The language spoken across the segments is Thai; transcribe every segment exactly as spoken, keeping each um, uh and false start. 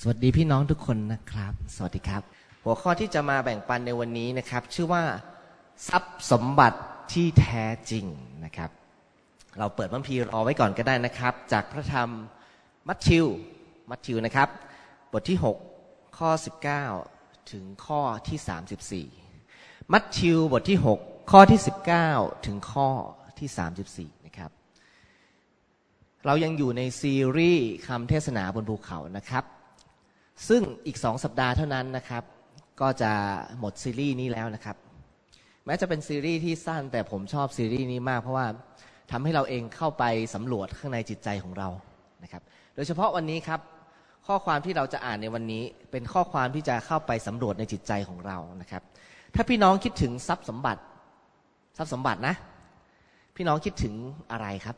สวัสดีพี่น้องทุกคนนะครับสวัสดีครับหัวข้อที่จะมาแบ่งปันในวันนี้นะครับชื่อว่าทรัพย์สมบัติที่แท้จริงนะครับเราเปิดพระคัมภีร์รอไว้ก่อนก็ได้นะครับจากพระธรรมมัทธิวมัทธิวนะครับบทที่หกข้อสิบเก้าถึงข้อที่สามสิบสี่มัทธิวบทที่หกข้อที่สิบเก้าถึงข้อที่สามสิบสี่นะครับเรายังอยู่ในซีรีส์คำเทศนาบนภูเขานะครับซึ่งอีกสองสัปดาห์เท่านั้นนะครับก็จะหมดซีรีส์นี้แล้วนะครับแม้จะเป็นซีรีส์ที่สั้นแต่ผมชอบซีรีส์นี้มากเพราะว่าทำให้เราเองเข้าไปสำรวจข้างในจิตใจของเรานะครับโดยเฉพาะวันนี้ครับข้อความที่เราจะอ่านในวันนี้เป็นข้อความที่จะเข้าไปสำรวจในจิตใจของเรานะครับถ้าพี่น้องคิดถึงทรัพย์สมบัติทรัพย์สมบัตินะพี่น้องคิดถึงอะไรครับ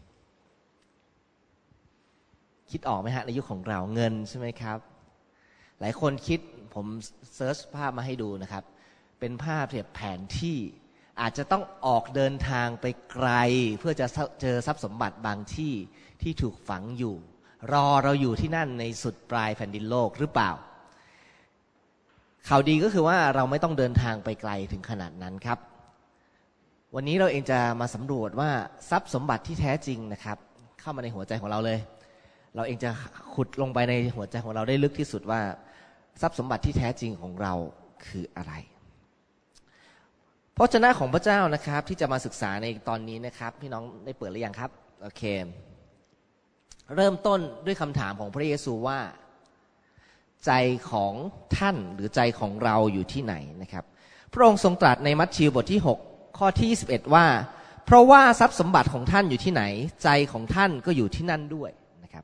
คิดออกไหมฮะในยุคของเราเงินใช่ไหมครับหลายคนคิดผมเซิร์ชภาพมาให้ดูนะครับเป็นภาพแบบแผนที่อาจจะต้องออกเดินทางไปไกลเพื่อจะเจอทรัพย์สมบัติบางที่ที่ถูกฝังอยู่รอเราอยู่ที่นั่นในสุดปลายแผ่นดินโลกหรือเปล่าข่าวดีก็คือว่าเราไม่ต้องเดินทางไปไกลถึงขนาดนั้นครับวันนี้เราเองจะมาสำรวจว่าทรัพย์สมบัติที่แท้จริงนะครับเข้ามาในหัวใจของเราเลยเราเองจะขุดลงไปในหัวใจของเราได้ลึกที่สุดว่าทรัพย์สมบัติที่แท้จริงของเราคืออะไรพระวจนะของพระเจ้านะครับที่จะมาศึกษาในตอนนี้นะครับพี่น้องได้เปิดหรือยังครับโอเคเริ่มต้นด้วยคำถามของพระเยซูว่าใจของท่านหรือใจของเราอยู่ที่ไหนนะครับพระองค์ทรงตรัสในมัทธิวบทที่หกข้อที่ยี่สิบเอ็ดว่าเพราะว่าทรัพย์สมบัติของท่านอยู่ที่ไหนใจของท่านก็อยู่ที่นั่นด้วย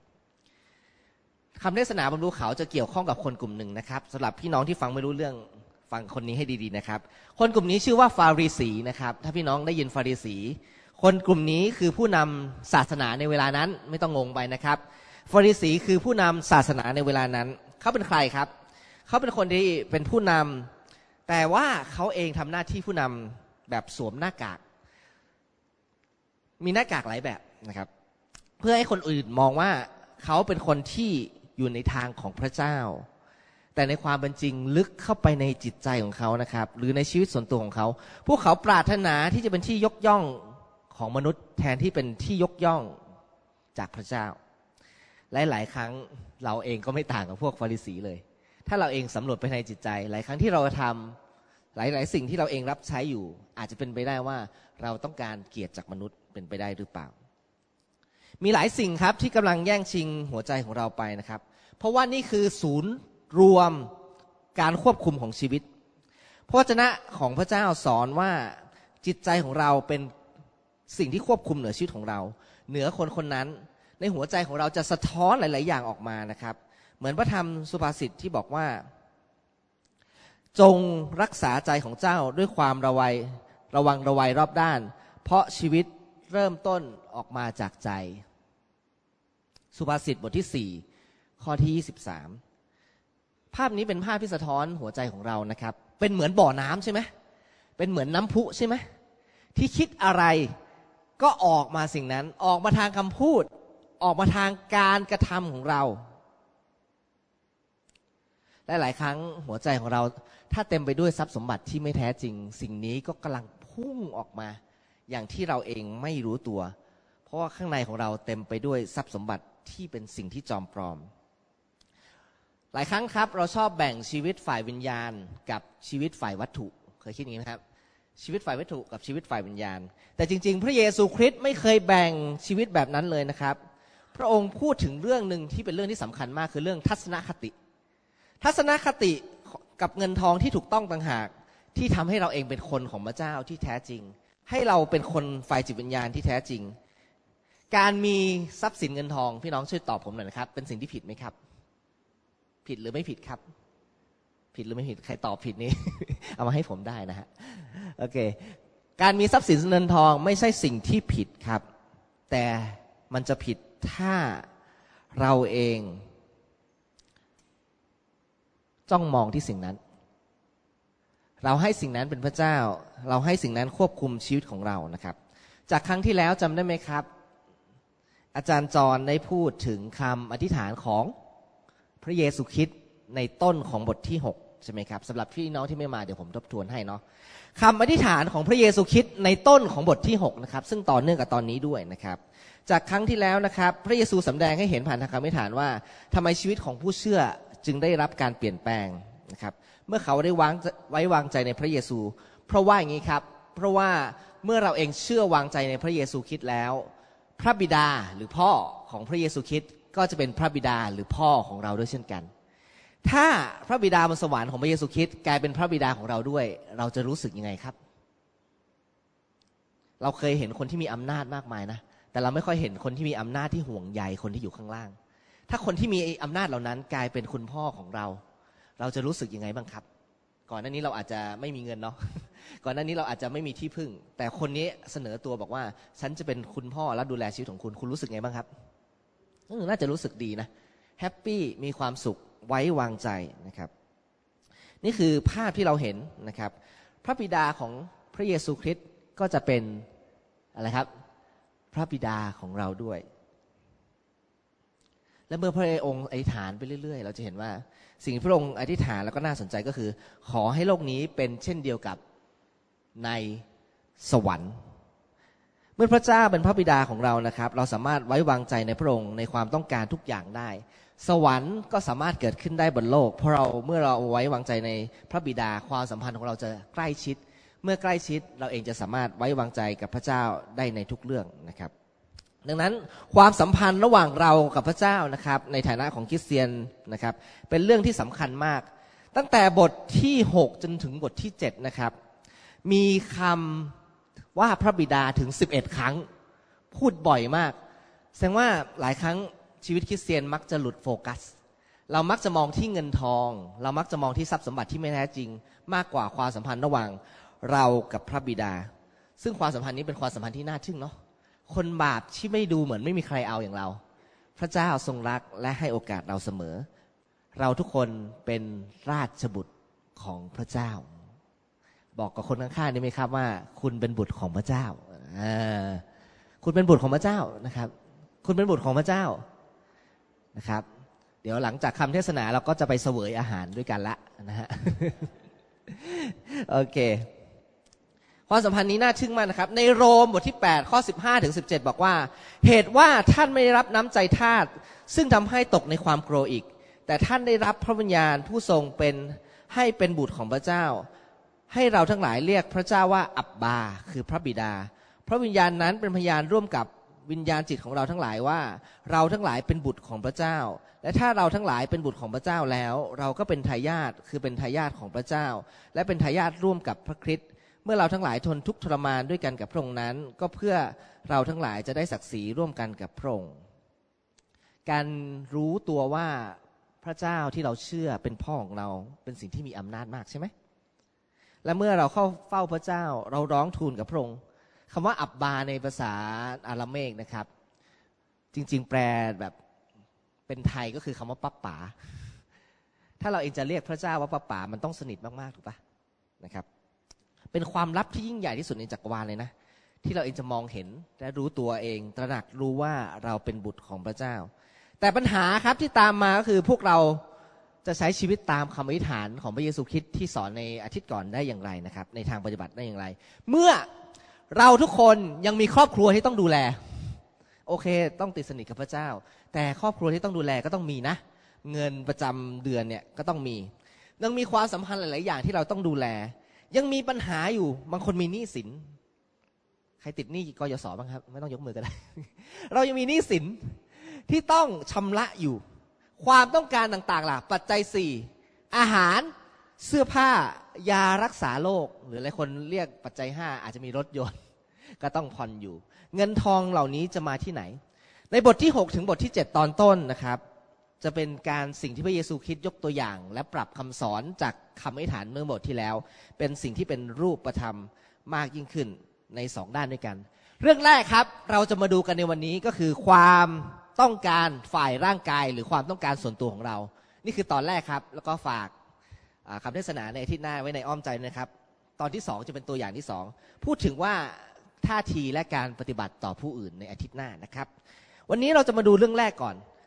คำเทศนาบนภูเขาจะเกี่ยวข้องกับคนกลุ่มหนึ่งนะครับสำหรับพี่น้องที่ฟังไม่รู้เรื่องฟังคนนี้ให้ดีๆนะครับคนกลุ่มนี้ชื่อว่าฟาริสีนะครับถ้าพี่น้องได้ยินฟาริสีคนกลุ่มนี้คือผู้นำศาสนาในเวลานั้นไม่ต้องงงไปนะครับฟาริสีคือผู้นำศาสนาในเวลานั้นเขาเป็นใครครับเขาเป็นคนที่เป็นผู้นำแต่ว่าเขาเองทำหน้าที่ผู้นำแบบสวมหน้ากากมีหน้ากากหลายแบบนะครับเพื่อให้คนอื่นมองว่าเขาเป็นคนที่อยู่ในทางของพระเจ้าแต่ในความเป็นจริงลึกเข้าไปในจิตใจของเขานะครับหรือในชีวิตส่วนตัวของเขาพวกเขาปรารถนาที่จะเป็นที่ยกย่องของมนุษย์แทนที่เป็นที่ยกย่องจากพระเจ้าหลายๆครั้งเราเองก็ไม่ต่างกับพวกฟาริสีเลยถ้าเราเองสำรวจไปในจิตใจหลายครั้งที่เราทำหลายๆสิ่งที่เราเองรับใช้อยู่อาจจะเป็นไปได้ว่าเราต้องการเกียรติจากมนุษย์เป็นไปได้หรือเปล่ามีหลายสิ่งครับที่กำลังแย่งชิงหัวใจของเราไปนะครับเพราะว่านี่คือศูนย์รวมการควบคุมของชีวิตพระวจนะของพระเจ้าสอนว่าจิตใจของเราเป็นสิ่งที่ควบคุมเหนือชีวิตของเราเหนือคนคนนั้นในหัวใจของเราจะสะท้อนหลายๆอย่างออกมานะครับเหมือนพระธรรมสุภาษิตที่บอกว่าจงรักษาใจของเจ้าด้วยความระวัยระวังระวัยรอบด้านเพราะชีวิตเริ่มต้นออกมาจากใจสุภาษิตบทที่สี่ข้อที่ยี่สิบสามภาพนี้เป็นภาพที่สะท้อนหัวใจของเรานะครับเป็นเหมือนบ่อน้ำใช่ไหมเป็นเหมือนน้ำพุใช่ไหมที่คิดอะไรก็ออกมาสิ่งนั้นออกมาทางคำพูดออกมาทางการกระทำของเราและหลายครั้งหัวใจของเราถ้าเต็มไปด้วยทรัพย์สมบัติที่ไม่แท้จริงสิ่งนี้ก็กำลังพุ่งออกมาอย่างที่เราเองไม่รู้ตัวเพราะว่าข้างในของเราเต็มไปด้วยทรัพย์สมบัติที่เป็นสิ่งที่จอมปลอมหลายครั้งครับเราชอบแบ่งชีวิตฝ่ายวิญญาณกับชีวิตฝ่ายวัตถุเคยคิดอย่างนี้ไหมครับชีวิตฝ่ายวัตถุกับชีวิตฝ่ายวิญญาณแต่จริงๆพระเยซูคริสต์ไม่เคยแบ่งชีวิตแบบนั้นเลยนะครับพระองค์พูดถึงเรื่องนึงที่เป็นเรื่องที่สำคัญมากคือเรื่องทัศนคติทัศนคติกับเงินทองที่ถูกต้องต่างหากที่ทำให้เราเองเป็นคนของพระเจ้าที่แท้จริงให้เราเป็นคนฝ่ายจิตวิญญาณที่แท้จริงการมีทรัพย์สินเงินทองพี่น้องช่วยตอบผมหน่อยนะครับเป็นสิ่งที่ผิดไหมครับผิดหรือไม่ผิดครับผิดหรือไม่ผิดใครตอบผิดนี่ เอามาให้ผมได้นะฮะโอเคการมีทรัพย์สินเงินทองไม่ใช่สิ่งที่ผิดครับแต่มันจะผิดถ้าเราเองจ้องมองที่สิ่งนั้นเราให้สิ่งนั้นเป็นพระเจ้าเราให้สิ่งนั้นควบคุมชีวิตของเรานะครับจากครั้งที่แล้วจำได้ไหมครับอาจารย์จรได้พูดถึงคำอธิษฐานของพระเยซูคริสต์ในต้นของบทที่หกใช่ไหมครับสำหรับพี่น้องที่ไม่มาเดี๋ยวผมทบทวนให้เนาะคำอธิษฐานของพระเยซูคริสต์ในต้นของบทที่หกนะครับซึ่งต่อเนื่องกับตอนนี้ด้วยนะครับจากครั้งที่แล้วนะครับพระเยซูสำแดงให้เห็นผ่านทางคำอธิษฐานว่าทำไมชีวิตของผู้เชื่อจึงได้รับการเปลี่ยนแปลงนะครับเมื่อเขาได้วางไว้วางใจในพระเยซูเพราะว่าอย่างนี้ครับเพราะว่าเมื่อเราเองเชื่อวางใจในพระเยซูคริสต์แล้วพระบิดาหรือพ่อของพระเยซูคริสต์ก็จะเป็นพระบิดาหรือพ่อของเราด้วยเช่นกันถ้าพระบิดาบนสวรรค์ของพระเยซูคริสต์กลายเป็นพระบิดาของเราด้วยเราจะรู้สึกยังไงครับเราเคยเห็นคนที่มีอำนาจมากมายนะแต่เราไม่ค่อยเห็นคนที่มีอำนาจที่ห่วงใยคนที่อยู่ข้างล่างถ้าคนที่มีอำนาจเหล่านั้นกลายเป็นคุณพ่อของเราเราจะรู้สึกยังไงบ้างครับก่อนหน้านี้เราอาจจะไม่มีเงินเนาะก่อนหน้านี้เราอาจจะไม่มีที่พึ่งแต่คนนี้เสนอตัวบอกว่าฉันจะเป็นคุณพ่อและดูแลชีวิตของคุณคุณรู้สึกไงบ้างครับน่าจะรู้สึกดีนะแฮปปี้มีความสุขไว้วางใจนะครับนี่คือภาพที่เราเห็นนะครับพระบิดาของพระเยซูคริสต์ก็จะเป็นอะไรครับพระบิดาของเราด้วยและเมื่อพระองค์อธิษฐานไปเรื่อยๆเราจะเห็นว่าสิ่งที่พระองค์อธิษฐานแล้วก็น่าสนใจก็คือขอให้โลกนี้เป็นเช่นเดียวกับในสวรรค์เมื่อพระเจ้าเป็นพระบิดาของเรานะครับเราสามารถไว้วางใจในพระองค์ในความต้องการทุกอย่างได้สวรรค์ก็สามารถเกิดขึ้นได้บนโลกเพราะเราเมื่อเราไว้วางใจในพระบิดาความสัมพันธ์ของเราจะใกล้ชิดเมื่อใกล้ชิดเราเองจะสามารถไว้วางใจกับพระเจ้าได้ในทุกเรื่องนะครับดังนั้นความสัมพันธ์ระหว่างเรากับพระเจ้านะครับในฐานะของคริสเตียนนะครับเป็นเรื่องที่สำคัญมากตั้งแต่บทที่หกจนถึงบทที่เจ็ดนะครับมีคำว่าพระบิดาถึงสิบเอ็ดครั้งพูดบ่อยมากแสดงว่าหลายครั้งชีวิตคริสเตียนมักจะหลุดโฟกัสเรามักจะมองที่เงินทองเรามักจะมองที่ทรัพย์สมบัติที่ไม่แท้จริงมากกว่าความสัมพันธ์ระหว่างเรากับพระบิดาซึ่งความสัมพันธ์นี้เป็นความสัมพันธ์ที่น่าทึ่งเนาะคนบาปที่ไม่ดูเหมือนไม่มีใครเอาอย่างเราพระเจ้าทรงรักและให้โอกาสเราเสมอเราทุกคนเป็นราชบุตรของพระเจ้าบอกกับคนข้างๆได้ไหมครับว่าคุณเป็นบุตรของพระเจ้าคุณเป็นบุตรของพระเจ้านะครับคุณเป็นบุตรของพระเจ้านะครับเดี๋ยวหลังจากคำเทศนาเราก็จะไปเสวยอาหารด้วยกันละนะฮะโอเคความสัมพันธ์นี้น่าทึ่งมากนะครับในโรมบทที่แปดข้อสิบห้าถึงสิบเจ็ดบอกว่าเหตุว่าท่านไม่ได้รับน้ำใจทาสซึ่งทำให้ตกในความโกรธอีกแต่ท่านได้รับพระวิญญาณผู้ทรงเป็นให้เป็นบุตรของพระเจ้าให้เราทั้งหลายเรียกพระเจ้าว่าอับบาคือพระบิดาพระวิญญาณนั้นเป็นพยานร่วมกับวิญญาณจิตของเราทั้งหลายว่าเราทั้งหลายเป็นบุตรของพระเจ้าและถ้าเราทั้งหลายเป็นบุตรของพระเจ้าแล้วเราก็เป็นทายาทคือเป็นทายาทของพระเจ้าและเป็นทายาทร่วมกับพระคริสต์เมื่อเราทั้งหลายทนทุกข์ทรมานด้วยกันกับพระองค์นั้นก็เพื่อเราทั้งหลายจะได้ศักดิ์ศรีร่วมกันกับพระองค์การรู้ตัวว่าพระเจ้าที่เราเชื่อเป็นพ่อของเราเป็นสิ่งที่มีอำนาจมากใช่ไหมและเมื่อเราเข้าเฝ้าพระเจ้าเราร้องทูลกับพระองค์คำว่าอับบาในภาษาอาราเมกนะครับจริงๆแปลแบบเป็นไทยก็คือคำว่าปั๊บป๋าถ้าเราเองจะเรียกพระเจ้าว่าปั๊บป๋ามันต้องสนิทมากๆถูกปะนะครับเป็นความลับที่ยิ่งใหญ่ที่สุดในจักรวาลเลยนะที่เราเองจะมองเห็นและรู้ตัวเองตระหนักรู้ว่าเราเป็นบุตรของพระเจ้าแต่ปัญหาครับที่ตามมาก็คือพวกเราจะใช้ชีวิตตามคำอธิษฐานของพระเยซูคริสต์ที่สอนในอาทิตย์ก่อนได้อย่างไรนะครับในทางปฏิบัติได้อย่างไรเมื่อเราทุกคนยังมีครอบครัวที่ต้องดูแลโอเคต้องติดสนิทกับพระเจ้าแต่ครอบครัวที่ต้องดูแลก็ต้องมีนะเงินประจำเดือนเนี่ยก็ต้องมียังมีความสัมพันธ์หลายๆอย่างที่เราต้องดูแลยังมีปัญหาอยู่บางคนมีหนี้สินใครติดหนี้กยศบ้างครับไม่ต้องยกมือก็ได้ เรายังมีหนี้สินที่ต้องชำระอยู่ความต้องการต่างๆล่ะปัจจัยสี่อาหารเสื้อผ้ายารักษาโรคหรือหลายคนเรียกปัจจัยห้าอาจจะมีรถยนต์ก็ต้องผ่อนอยู่เงินทองเหล่านี้จะมาที่ไหนในบทที่หกถึงบทที่เจ็ดตอนต้นนะครับจะเป็นการสิ่งที่พระเยซูคริสต์ยกตัวอย่างและปรับคำสอนจากคำอธิษฐานเมื่อบทที่แล้วเป็นสิ่งที่เป็นรูปธรรมมากยิ่งขึ้นในสองด้านด้วยกันเรื่องแรกครับเราจะมาดูกันในวันนี้ก็คือความต้องการฝ่ายร่างกายหรือความต้องการส่วนตัวของเรานี่คือตอนแรกครับแล้วก็ฝากคำเทศนาในอาทิตย์หน้าไว้ในอ้อมใจนะครับตอนที่สองจะเป็นตัวอย่างที่สองพูดถึงว่าท่าทีและการปฏิบัติต่อผู้อื่นในอาทิตย์หน้านะครับวันนี้เราจะมาดูเรื่องแรกก่อน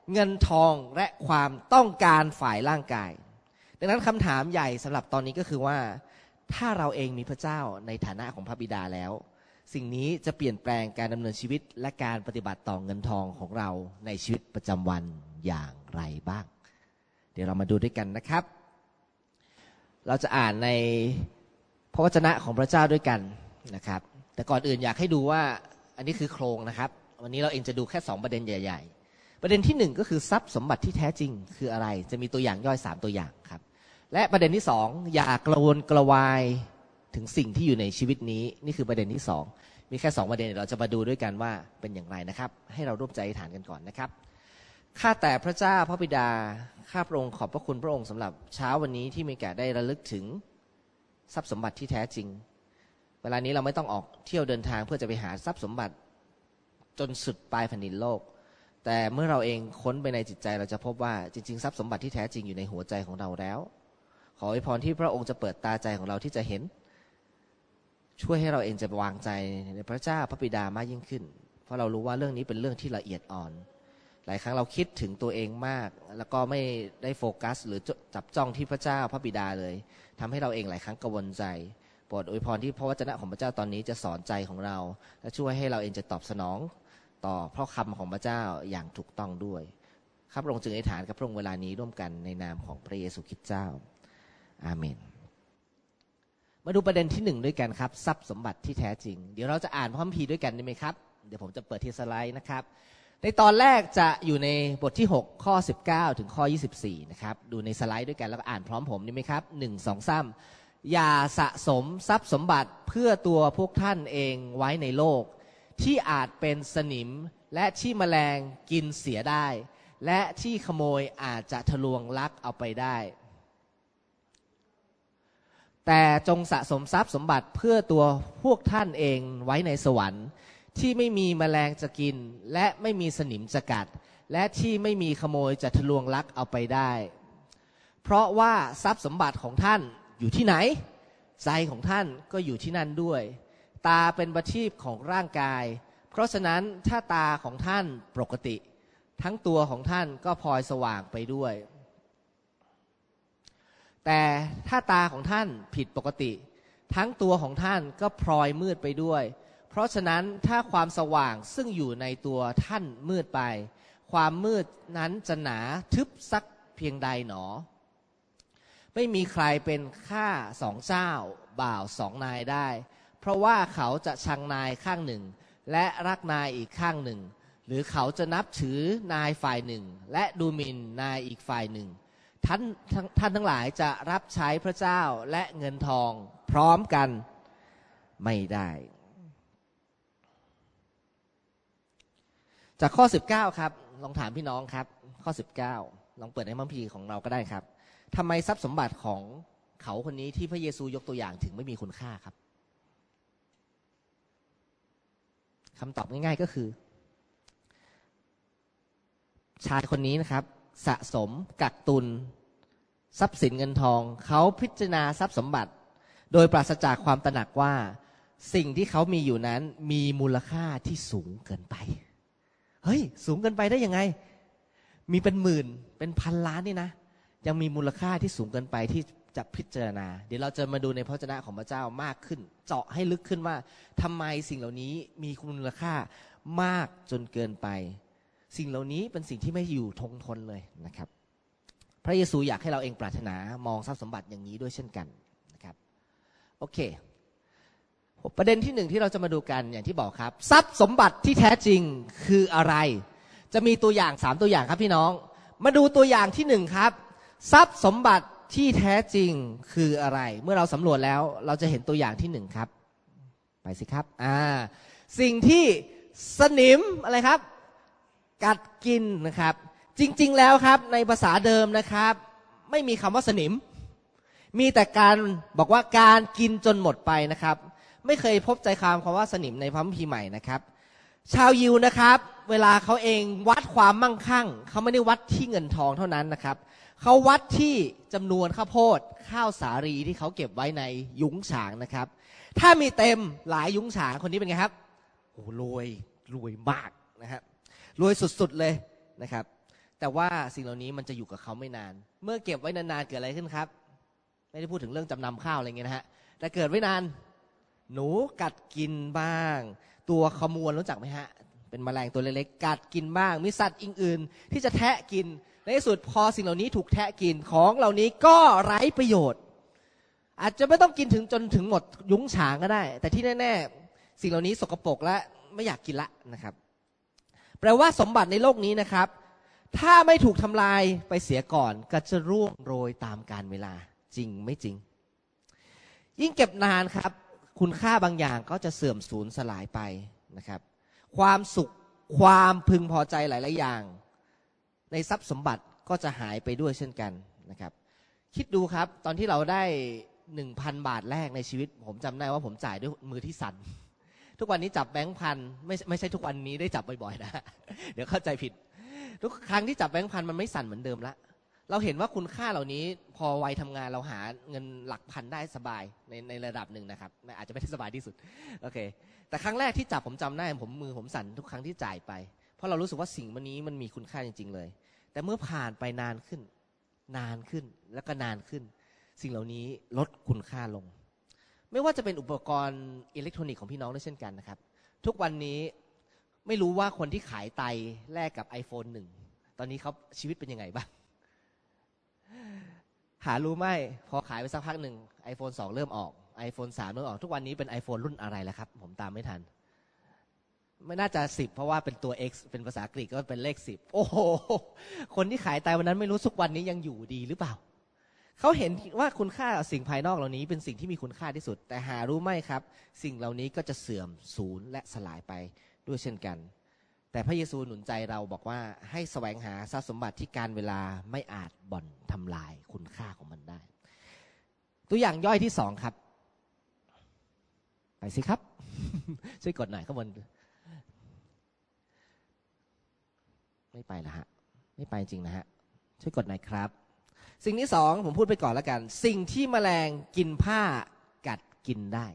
เงินทองและความต้องการฝ่ายร่างกายดังนั้นคำถามใหญ่สำหรับตอนนี้ก็คือว่าถ้าเราเองมีพระเจ้าในฐานะของพระบิดาแล้วสิ่งนี้จะเปลี่ยนแปลงการดำเนินชีวิตและการปฏิบัติต่อเงินทองของเราในชีวิตประจำวันอย่างไรบ้างเดี๋ยวเรามาดูด้วยกันนะครับเราจะอ่านในพระวจนะของพระเจ้าด้วยกันนะครับแต่ก่อนอื่นอยากให้ดูว่าอันนี้คือโครงนะครับวันนี้เราเองจะดูแค่สองประเด็นใหญ่ๆประเด็นที่หนึ่งก็คือทรัพย์สมบัติที่แท้จริงคืออะไรจะมีตัวอย่างย่อยสามตัวอย่างครับและประเด็นที่สองอย่ากระวนกระวายถึงสิ่งที่อยู่ในชีวิตนี้นี่คือประเด็นที่สองมีแค่สองประเด็นเราจะมาดูด้วยกันว่าเป็นอย่างไรนะครับให้เราร่วมใจอธิษฐานกันก่อนนะครับข้าแต่พระเจ้าพระบิดาข้าพระองค์ขอบพระคุณพระองค์สำหรับเช้าวันนี้ที่มีแก่ได้ระลึกถึงทรัพย์สมบัติที่แท้จริงเวลานี้เราไม่ต้องออกเที่ยวเดินทางเพื่อจะไปหาทรัพย์สมบัติจนสุดปลายแผ่นดินโลกแต่เมื่อเราเองค้นไปในจิตใจเราจะพบว่าจริงๆทรัพย์สมบัติที่แท้จริงอยู่ในหัวใจของเราแล้วขออวยพรที่พระองค์จะเปิดตาใจของเราที่จะเห็นช่วยให้เราเองจะวางใจในพระเจ้าพระบิดามากยิ่งขึ้นเพราะเรารู้ว่าเรื่องนี้เป็นเรื่องที่ละเอียดอ่อนหลายครั้งเราคิดถึงตัวเองมากแล้วก็ไม่ได้โฟกัสหรือจับจ้องที่พระเจ้าพระบิดาเลยทำให้เราเองหลายครั้งกังวลใจโปรดอวยพรที่พระวจนะของพระเจ้าตอนนี้จะสอนใจของเราและช่วยให้เราเองจะตอบสนองต่อพระคำของพระเจ้าอย่างถูกต้องด้วยข้าพระองค์จึงอธิษฐานกับพระองค์เวลานี้ร่วมกันในนามของพระเยซูคริสต์เจ้าอาเมนมาดูประเด็นที่หนึ่งด้วยกันครับทรัพย์สมบัติที่แท้จริงเดี๋ยวเราจะอ่านพระคัมภีร์ด้วยกันได้ไหมครับเดี๋ยวผมจะเปิดที่สไลด์นะครับในตอนแรกจะอยู่ในบทที่หกข้อสิบเก้าถึงข้อยี่สิบสี่นะครับดูในสไลด์ด้วยกันแล้วก็อ่านพร้อมผมได้ไหมครับหนึ่ง สอง สามอย่าสะสมทรัพย์สมบัติเพื่อตัวพวกท่านเองไว้ในโลกที่อาจเป็นสนิมและที่แมลงกินเสียได้และที่ขโมยอาจจะทะลวงลักเอาไปได้แต่จงสะสมทรัพย์สมบัติเพื่อตัวพวกท่านเองไว้ในสวรรค์ที่ไม่มีแมลงจะกินและไม่มีสนิมจะกัดและที่ไม่มีขโมยจะทะลวงลักเอาไปได้เพราะว่าทรัพย์สมบัติของท่านอยู่ที่ไหนใจของท่านก็อยู่ที่นั่นด้วยตาเป็นประทีปของร่างกายเพราะฉะนั้นถ้าตาของท่านปกติทั้งตัวของท่านก็พลอยสว่างไปด้วยแต่ถ้าตาของท่านผิดปกติทั้งตัวของท่านก็พลอยมืดไปด้วยเพราะฉะนั้นถ้าความสว่างซึ่งอยู่ในตัวท่านมืดไปความมืดนั้นจะหนาทึบสักเพียงใดหนอไม่มีใครเป็นข้าสองเจ้าบ่าวสองนายได้เพราะว่าเขาจะชังนายข้างหนึ่งและรักนายอีกข้างหนึ่งหรือเขาจะนับถือนายฝ่ายหนึ่งและดูหมิ่นนายอีกฝ่ายหนึ่งท่านท่านทั้งหลายจะรับใช้พระเจ้าและเงินทองพร้อมกันไม่ได้จากข้อสิบเก้าครับลองถามพี่น้องครับข้อสิบเก้าลองเปิดในพระคัมภีร์ของเราก็ได้ครับทำไมทรัพย์สมบัติของเขาคนนี้ที่พระเยซูยกตัวอย่างถึงไม่มีคุณค่าครับคำตอบง่ายๆก็คือชายคนนี้นะครับสะสมกักตุนทรัพย์สินเงินทองเขาพิจารณาทรัพย์สมบัติโดยปราศจากความตระหนักว่าสิ่งที่เขามีอยู่นั้นมีมูลค่าที่สูงเกินไปเฮ้ยสูงเกินไปได้ยังไงมีเป็นหมื่นเป็นพันล้านนี่นะยังมีมูลค่าที่สูงเกินไปที่จะพิจารณาเดี๋ยวเราจะมาดูในพระวจนะของพระเจ้ามากขึ้นเจาะให้ลึกขึ้นว่าทำไมสิ่งเหล่านี้มีมูลค่ามากจนเกินไปสิ่งเหล่านี้เป็นสิ่งที่ไม่อยู่ทงทนเลยนะครับพระเยซูอยากให้เราเองปรารถนามองทรัพย์สมบัติอย่างนี้ด้วยเช่นกันนะครับโอเคประเด็นที่หนึ่งที่เราจะมาดูกันอย่างที่บอกครับทรัพย์สมบัติที่แท้จริงคืออะไรจะมีตัวอย่างสามตัวอย่างครับพี่น้องมาดูตัวอย่างที่หนึ่งครับทรัพย์สมบัติที่แท้จริงคืออะไรเมื่อเราสำรวจแล้วเราจะเห็นตัวอย่างที่หนึ่งครับไปสิครับอ่าสิ่งที่สนิมอะไรครับกัดกินนะครับจริงๆแล้วครับในภาษาเดิมนะครับไม่มีคำว่าสนิมมีแต่การบอกว่าการกินจนหมดไปนะครับไม่เคยพบใจความคำว่าสนิมในพระคัมภีร์ใหม่นะครับชาวยิวนะครับเวลาเขาเองวัดความมั่งคั่งเขาไม่ได้วัดที่เงินทองเท่านั้นนะครับเขาวัดที่จำนวนข้าวโพดข้าวสาลีที่เขาเก็บไว้ในยุ้งฉางนะครับถ้ามีเต็มหลายยุ้งฉางคนนี้เป็นไงครับโอ้รวยรวยมากนะครับรวยสุดๆเลยนะครับแต่ว่าสิ่งเหล่านี้มันจะอยู่กับเขาไม่นานเมื่อเก็บไว้นานๆเกิดอะไรขึ้นครับไม่ได้พูดถึงเรื่องจำนำข้าวอะไรเงี้ยนะฮะแต่เกิดไว้นานหนูกัดกินบ้างตัวขมวนรู้จักไหมฮะเป็นแมลงตัวเล็กๆกัดกินบ้างมีสัตว์อื่นๆที่จะแทะกินในที่สุดพอสิ่งเหล่านี้ถูกแทะกินของเหล่านี้ก็ไร้ประโยชน์อาจจะไม่ต้องกินถึงจนถึงหมดยุ้งฉางก็ได้แต่ที่แน่ๆสิ่งเหล่านี้สกปรกและไม่อยากกินละนะครับแปลว่าสมบัติในโลกนี้นะครับถ้าไม่ถูกทำลายไปเสียก่อนก็จะร่วงโรยตามกาลเวลาจริงไม่จริงยิ่งเก็บนานครับคุณค่าบางอย่างก็จะเสื่อมสูญสลายไปนะครับความสุขความพึงพอใจหลายๆอย่างในทรัพย์สมบัติก็จะหายไปด้วยเช่นกันนะครับคิดดูครับตอนที่เราได้ หนึ่งพัน บาทแรกในชีวิตผมจำได้ว่าผมจ่ายด้วยมือที่สั่นทุกวันนี้จับแบงค์พันไม่ไม่ใช่ทุกวันนี้ได้จับบ่อยๆนะเดี๋ยวเข้าใจผิดทุกครั้งที่จับแบงค์พันมันไม่สั่นเหมือนเดิมละเราเห็นว่าคุณค่าเหล่านี้พอวัยทำงานเราหาเงินหลักพันได้สบายในในระดับหนึ่งนะครับอาจจะไม่ได้สบายที่สุดโอเคแต่ครั้งแรกที่จับผมจำได้ผมมือผมสั่นทุกครั้งที่จ่ายไปเพราะเรารู้สึกว่าสิ่งวันนี้มันมีคุณค่าจริงๆเลยแต่เมื่อผ่านไปนานขึ้นนานขึ้นแล้วก็นานขึ้นสิ่งเหล่านี้ลดคุณค่าลงไม่ว่าจะเป็นอุปกรณ์อิเล็กทรอนิกส์ของพี่น้องด้วยเช่นกันนะครับทุกวันนี้ไม่รู้ว่าคนที่ขายไตแลกกับ ไอโฟน หนึ่งตอนนี้เขาชีวิตเป็นยังไงบ้างหารู้ไหมพอขายไปสักพักหนึ่ง ไอโฟน สอง เริ่มออก ไอโฟน สาม เริ่มออกทุกวันนี้เป็น iPhone รุ่นอะไรแล้วครับผมตามไม่ทันไม่น่าจะสิบเพราะว่าเป็นตัว X เป็นภาษาอังกฤษก็เป็นเลขสิบโอ้โหคนที่ขายไตวันนั้นไม่รู้ทุกวันนี้ยังอยู่ดีหรือเปล่าเขาเห็นว่าคุณค่าสิ่งภายนอกเหล่านี้เป็นสิ่งที่มีคุณค่าที่สุดแต่หารู้ไหมครับสิ่งเหล่านี้ก็จะเสื่อมสูญและสลายไปด้วยเช่นกันแต่พระเยซูหนุนใจเราบอกว่าให้แสวงหาทรัพย์สมบัติที่การเวลาไม่อาจบ่อนทำลายคุณค่าของมันได้ตัวอย่างย่อยที่สองครับไปสิครับ ช่วยกดหน่อยข้างบนไม่ไปละฮะไม่ไปจริงนะฮะช่วยกดหน่อยครับสิ่งที่สองผมพูดไปก่อนแล้วกันสิ่งที่แมลงกินผ้ากัดกินได้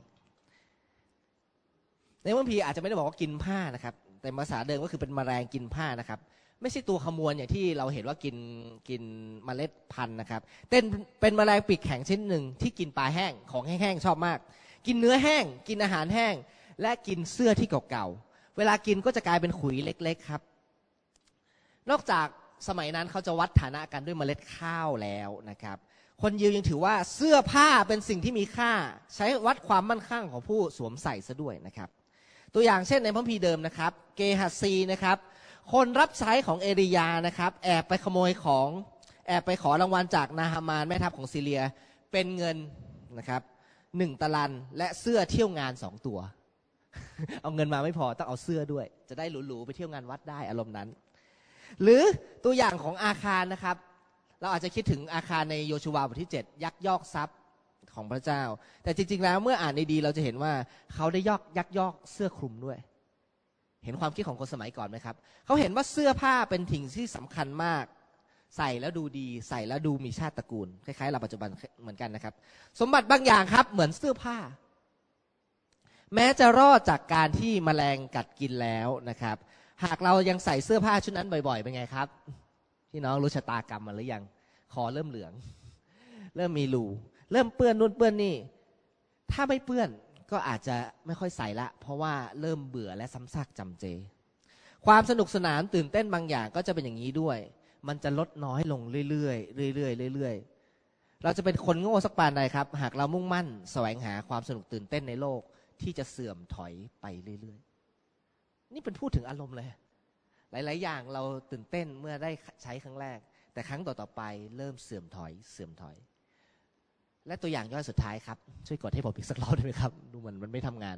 ในบางทีอาจจะไม่ได้บอกว่ากินผ้านะครับแต่ภาษาเดิมก็คือเป็นแมลงกินผ้านะครับไม่ใช่ตัวขมวนอย่างที่เราเห็นว่ากินกินเมล็ดพันธุ์นะครับเป็นเป็นแมลงปีกแข็งชนิดหนึ่งที่กินปลาแห้งของแห้งๆชอบมากกินเนื้อแห้งกินอาหารแห้งและกินเสื้อที่เก่าๆเวลากินก็จะกลายเป็นขุยเล็กๆครับนอกจากสมัยนั้นเขาจะวัดฐานะกันด้วยเมล็ดข้าวแล้วนะครับคนยิวยังถือว่าเสื้อผ้าเป็นสิ่งที่มีค่าใช้วัดความมั่นคงของผู้สวมใส่ซะด้วยนะครับตัวอย่างเช่นในพระคัมภีร์เดิมนะครับเกฮัสซีนะครับคนรับใช้ของเอลียานะครับแอบไปขโมยของแอบไปขอรางวัลจากนาฮามานแม่ทัพของซีเรียเป็นเงินนะครับหนึ่งตะลันและเสื้อเที่ยวงานสองตัว เอาเงินมาไม่พอต้องเอาเสื้อด้วยจะได้หรูๆไปเที่ยวงานวัดได้อารมณ์นั้นหรือตัวอย่างของอาคารนะครับเราอาจจะคิดถึงอาคารในโยชูวาบทที่เจ็ดยักยอกทรัพย์ของพระเจ้าแต่จริงๆแล้วเมื่ออ่านในดีเราจะเห็นว่าเขาได้ยอกยักยอกเสื้อคลุมด้วยเห็นความคิดของคนสมัยก่อนไหมครับเขาเห็นว่าเสื้อผ้าเป็นสิ่งที่สำคัญมากใส่แล้วดูดีใส่แล้วดูมีชาติตระกูลคล้ายๆเราปัจจุบันเหมือนกันนะครับสมบัติบางอย่างครับเหมือนเสื้อผ้าแม้จะรอดจากการที่แมลงกัดกินแล้วนะครับหากเรายังใส่เสื้อผ้าชุดนั้นบ่อยๆเป็นไงครับพี่น้องรู้ชะตากรรมมาหรือยังคอเริ่มเหลืองเริ่มมีรูเริ่มเปื้อนนู่นเปื้อนนี่ถ้าไม่เปื้อนก็อาจจะไม่ค่อยใส่ละเพราะว่าเริ่มเบื่อและซ้ำซากจำเจความสนุกสนานตื่นเต้นบางอย่างก็จะเป็นอย่างนี้ด้วยมันจะลดน้อยลงเรื่อยๆเรื่อยๆเรื่อยๆเราจะเป็นคนโง่สักปานใดครับหากเรามุ่งมั่นแสวงหาความสนุกตื่นเต้นในโลกที่จะเสื่อมถอยไปเรื่อยๆนี่เป็นพูดถึงอารมณ์เลยหลายๆอย่างเราตื่นเต้นเมื่อได้ใช้ครั้งแรกแต่ครั้งต่อๆไปเริ่มเสื่อมถอยเสื่อมถอยและตัวอย่างย่อยสุดท้ายครับช่วยกดให้ผมอีกสักรอบได้ไหมครับดูเหมือนมันไม่ทำงาน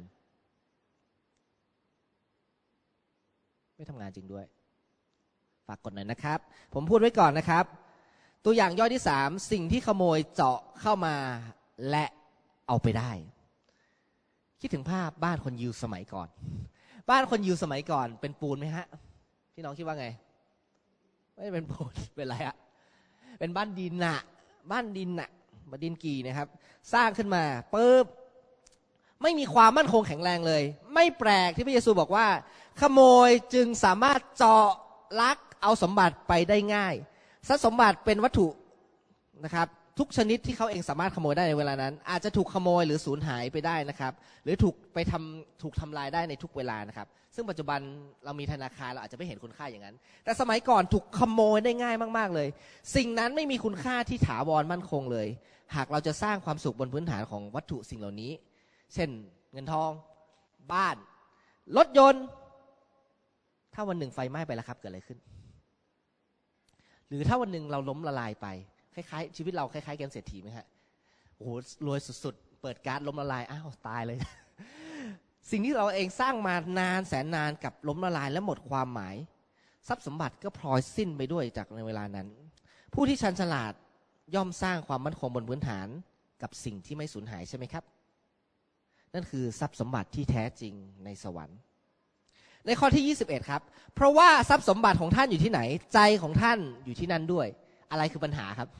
ไม่ทำงานจริงด้วยฝากกดหน่อยนะครับผมพูดไว้ก่อนนะครับตัวอย่างย่อยที่สามสิ่งที่ขโมยเจาะเข้ามาและเอาไปได้คิดถึงภาพบ้านคนยิวสมัยก่อนบ้านคนยิวสมัยก่อนเป็นปูนไหมฮะพี่น้องคิดว่าไงไม่เป็นปูนเป็นอะไรอะเป็นบ้านดินน่ะบ้านดินน่ะบ้านดินกีนะครับสร้างขึ้นมาปุ๊บไม่มีความมั่นคงแข็งแรงเลยไม่แปลกที่พระเยซูบอกว่าขโมยจึงสามารถเจาะลักเอาสมบัติไปได้ง่ายทรัพย์สมบัติเป็นวัตถุนะครับทุกชนิดที่เขาเองสามารถขโมยได้ในเวลานั้นอาจจะถูกขโมยหรือสูญหายไปได้นะครับหรือถูกไปทำถูกทำลายได้ในทุกเวลานะครับซึ่งปัจจุบันเรามีธนาคารเราอาจจะไม่เห็นคุณค่าอย่างนั้นแต่สมัยก่อนถูกขโมยได้ง่ายมากๆเลยสิ่งนั้นไม่มีคุณค่าที่ถาวรมั่นคงเลยหากเราจะสร้างความสุขบนพื้นฐานของวัตถุสิ่งเหล่านี้เช่นเงินทองบ้านรถยนต์ถ้าวันหนึ่งไฟไหม้ไปแล้วครับเกิดอะไรขึ้นหรือถ้าวันหนึ่งเราล้มละลายไปคล้ายๆชีวิตเราคล้ายๆแกมเศรษฐีไหมฮะโอ้โหรวยสุดๆเปิดการ์ดล้มละลายอ้าวตายเลย สิ่งที่เราเองสร้างมานานแสนนานกับล้มละลายและหมดความหมายทรัพย์สมบัติก็พลอยสิ้นไปด้วยจากในเวลานั้นผู้ที่ชันฉลาดย่อมสร้างความมั่นคงบนพื้นฐานกับสิ่งที่ไม่สูญหายใช่ไหมครับนั่นคือทรัพย์สมบัติที่แท้จริงในสวรรค์ในข้อที่ยี่สิบเอ็ดครับเพราะว่าทรัพย์สมบัติของท่านอยู่ที่ไหนใจของท่านอยู่ที่นั่นด้วยอะไรคือปัญหาครับ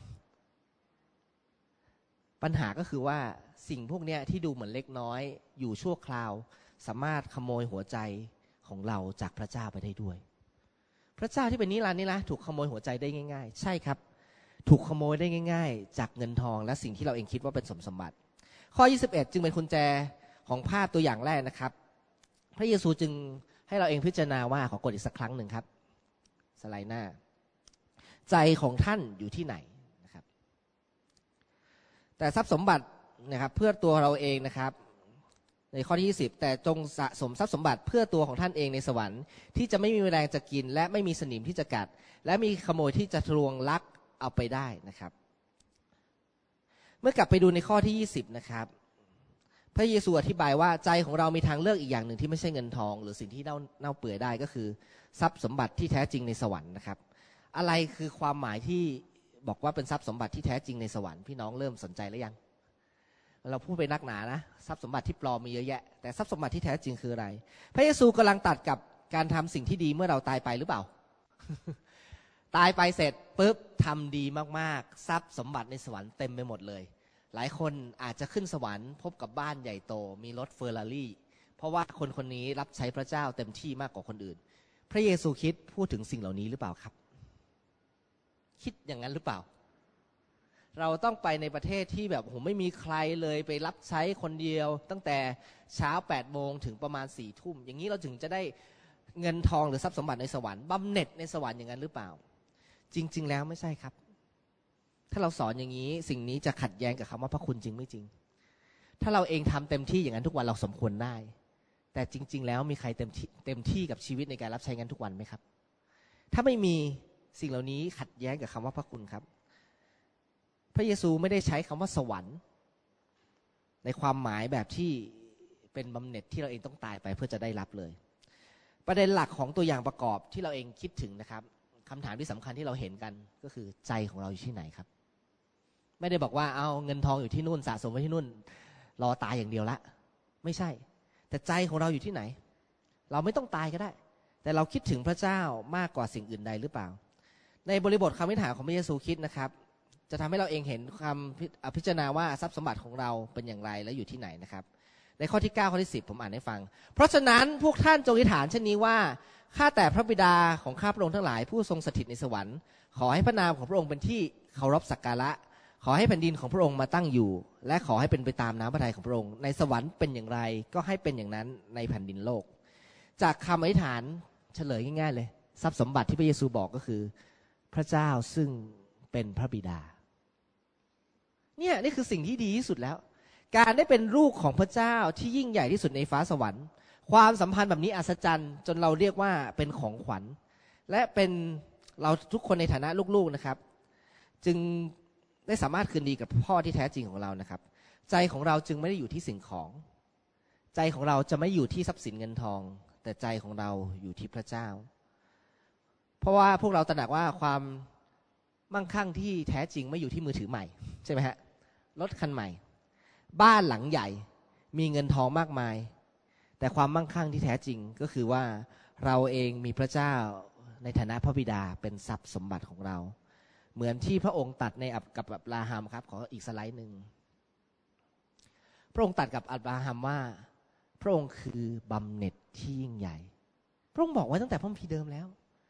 ปัญหาก็คือว่าสิ่งพวกนี้ที่ดูเหมือนเล็กน้อยอยู่ชั่วคราวสามารถขโมยหัวใจของเราจากพระเจ้าไปได้ด้วยพระเจ้าที่เป็นนิรันดร์นี่นะถูกขโมยหัวใจได้ง่ายๆใช่ครับถูกขโมยได้ง่ายๆจากเงินทองและสิ่งที่เราเองคิดว่าเป็นสมสมบัติข้อยี่สิบเอ็ดจึงเป็นกุญแจของภาพตัวอย่างแรกนะครับพระเยซูจึงให้เราเองพิจารณาว่าขอกดอีกสักครั้งหนึ่งครับสไลด์หน้าใจของท่านอยู่ที่ไหนนะครับแต่ทรัพย์สมบัตินะครับเพื่อตัวเราเองนะครับในข้อที่ยี่สิบแต่จงสะสมทรัพย์สมบัติเพื่อตัวของท่านเองในสวรรค์ที่จะไม่มีแมลงจะกินและไม่มีสนิมที่จะกัดและมีขโมยที่จะทวงลักเอาไปได้นะครับเมื่อกลับไปดูในข้อที่ยี่สิบนะครับพระเยซูอธิบายว่าใจของเรามีทางเลือกอีกอย่างหนึ่งที่ไม่ใช่เงินทองหรือสิ่งที่เน่าเน่าเปื่อยได้ก็คือทรัพย์สมบัติที่แท้จริงในสวรรค์นะครับอะไรคือความหมายที่บอกว่าเป็นทรัพย์สมบัติที่แท้จริงในสวรรค์พี่น้องเริ่มสนใจหรือยังเราพูดไปนักหนานะทรัพย์สมบัติที่ปลอมมีเยอะแยะแต่ทรัพย์สมบัติที่แท้จริงคืออะไรพระเยซูกำลังตัดกับการทำสิ่งที่ดีเมื่อเราตายไปหรือเปล่า ตายไปเสร็จปุ๊บทำดีมากๆทรัพย์สมบัติในสวรรค์เต็มไปหมดเลยหลายคนอาจจะขึ้นสวรรค์พบกับบ้านใหญ่โตมีรถเฟอร์รารี่เพราะว่าคนคนนี้รับใช้พระเจ้าเต็มที่มากกว่าคนอื่นพระเยซูคริสต์พูดถึงสิ่งเหล่านี้หรือเปล่าครับคิดอย่างนั้นหรือเปล่าเราต้องไปในประเทศที่แบบโอ้โหไม่มีใครเลยไปรับใช้คนเดียวตั้งแต่เช้าแปดโมงถึงประมาณสี่ทุ่มอย่างนี้เราถึงจะได้เงินทองหรือทรัพย์สมบัติในสวรรค์บำเหน็จในสวรรค์อย่างนั้นหรือเปล่าจริงๆแล้วไม่ใช่ครับถ้าเราสอนอย่างนี้สิ่งนี้จะขัดแย้งกับคำว่าพระคุณจริงไม่จริงถ้าเราเองทำเต็มที่อย่างนั้นทุกวันเราสมควรได้แต่จริงๆแล้วมีใครเต็มที่เต็มที่กับชีวิตในการรับใช้งานทุกวันไหมครับถ้าไม่มีสิ่งเหล่านี้ขัดแย้งกับคำว่าพระคุณครับพระเยซูไม่ได้ใช้คำว่าสวรรค์ในความหมายแบบที่เป็นบำเหน็จที่เราเองต้องตายไปเพื่อจะได้รับเลยประเด็นหลักของตัวอย่างประกอบที่เราเองคิดถึงนะครับคำถามที่สำคัญที่เราเห็นกันก็คือใจของเราอยู่ที่ไหนครับไม่ได้บอกว่าเอาเงินทองอยู่ที่นู่นสะสมไว้ที่นู่นรอตายอย่างเดียวละไม่ใช่แต่ใจของเราอยู่ที่ไหนเราไม่ต้องตายก็ได้แต่เราคิดถึงพระเจ้ามากกว่าสิ่งอื่นใดหรือเปล่าในบริบทคำอธิษฐานของพระเยซูคริสต์นะครับจะทำให้เราเองเห็นคำพิจารณาว่าทรัพย์สมบัติของเราเป็นอย่างไรและอยู่ที่ไหนนะครับในข้อที่เก้าข้อที่สิบผมอ่านให้ฟังเพราะฉะนั้นพวกท่านจงอธิษฐานเช่นนี้ว่าข้าแต่พระบิดาของข้าพระองค์ทั้งหลายผู้ทรงสถิตในสวรรค์ขอให้พระนามของพระองค์เป็นที่เคารพสักการะขอให้แผ่นดินของพระองค์มาตั้งอยู่และขอให้เป็นไปตามน้ำพระทัยของพระองค์ในสวรรค์เป็นอย่างไรก็ให้เป็นอย่างนั้นในแผ่นดินโลกจากคำอธิษฐานเฉลยง่ายๆเลยทรัพย์สมบัติที่พระเยซูบอกก็คือพระเจ้าซึ่งเป็นพระบิดาเนี่ยนี่คือสิ่งที่ดีที่สุดแล้วการได้เป็นลูกของพระเจ้าที่ยิ่งใหญ่ที่สุดในฟ้าสวรรค์ความสัมพันธ์แบบนี้อัศจรรย์จนเราเรียกว่าเป็นของขวัญและเป็นเราทุกคนในฐานะลูกๆนะครับจึงได้สามารถคืนดีกับพ่อที่แท้จริงของเรานะครับใจของเราจึงไม่ได้อยู่ที่สิ่งของใจของเราจะไม่อยู่ที่ทรัพย์สินเงินทองแต่ใจของเราอยู่ที่พระเจ้าเพราะว่าพวกเราตระหนักว่าความมั่งคั่งที่แท้จริงไม่อยู่ที่มือถือใหม่ใช่ไหมฮะรถคันใหม่บ้านหลังใหญ่มีเงินทองมากมายแต่ความมั่งคั่งที่แท้จริงก็คือว่าเราเองมีพระเจ้าในฐานะพระบิดาเป็นทรัพย์สมบัติของเราเหมือนที่พระองค์ตัดในกับอับราฮัมครับขออีกสไลด์หนึ่งพระองค์ตัดกับอับราฮัมว่าพระองค์คือบำเหน็จที่ยิ่งใหญ่พระองค์บอกไว้ตั้งแต่พระคัมภีร์เดิมแล้วพ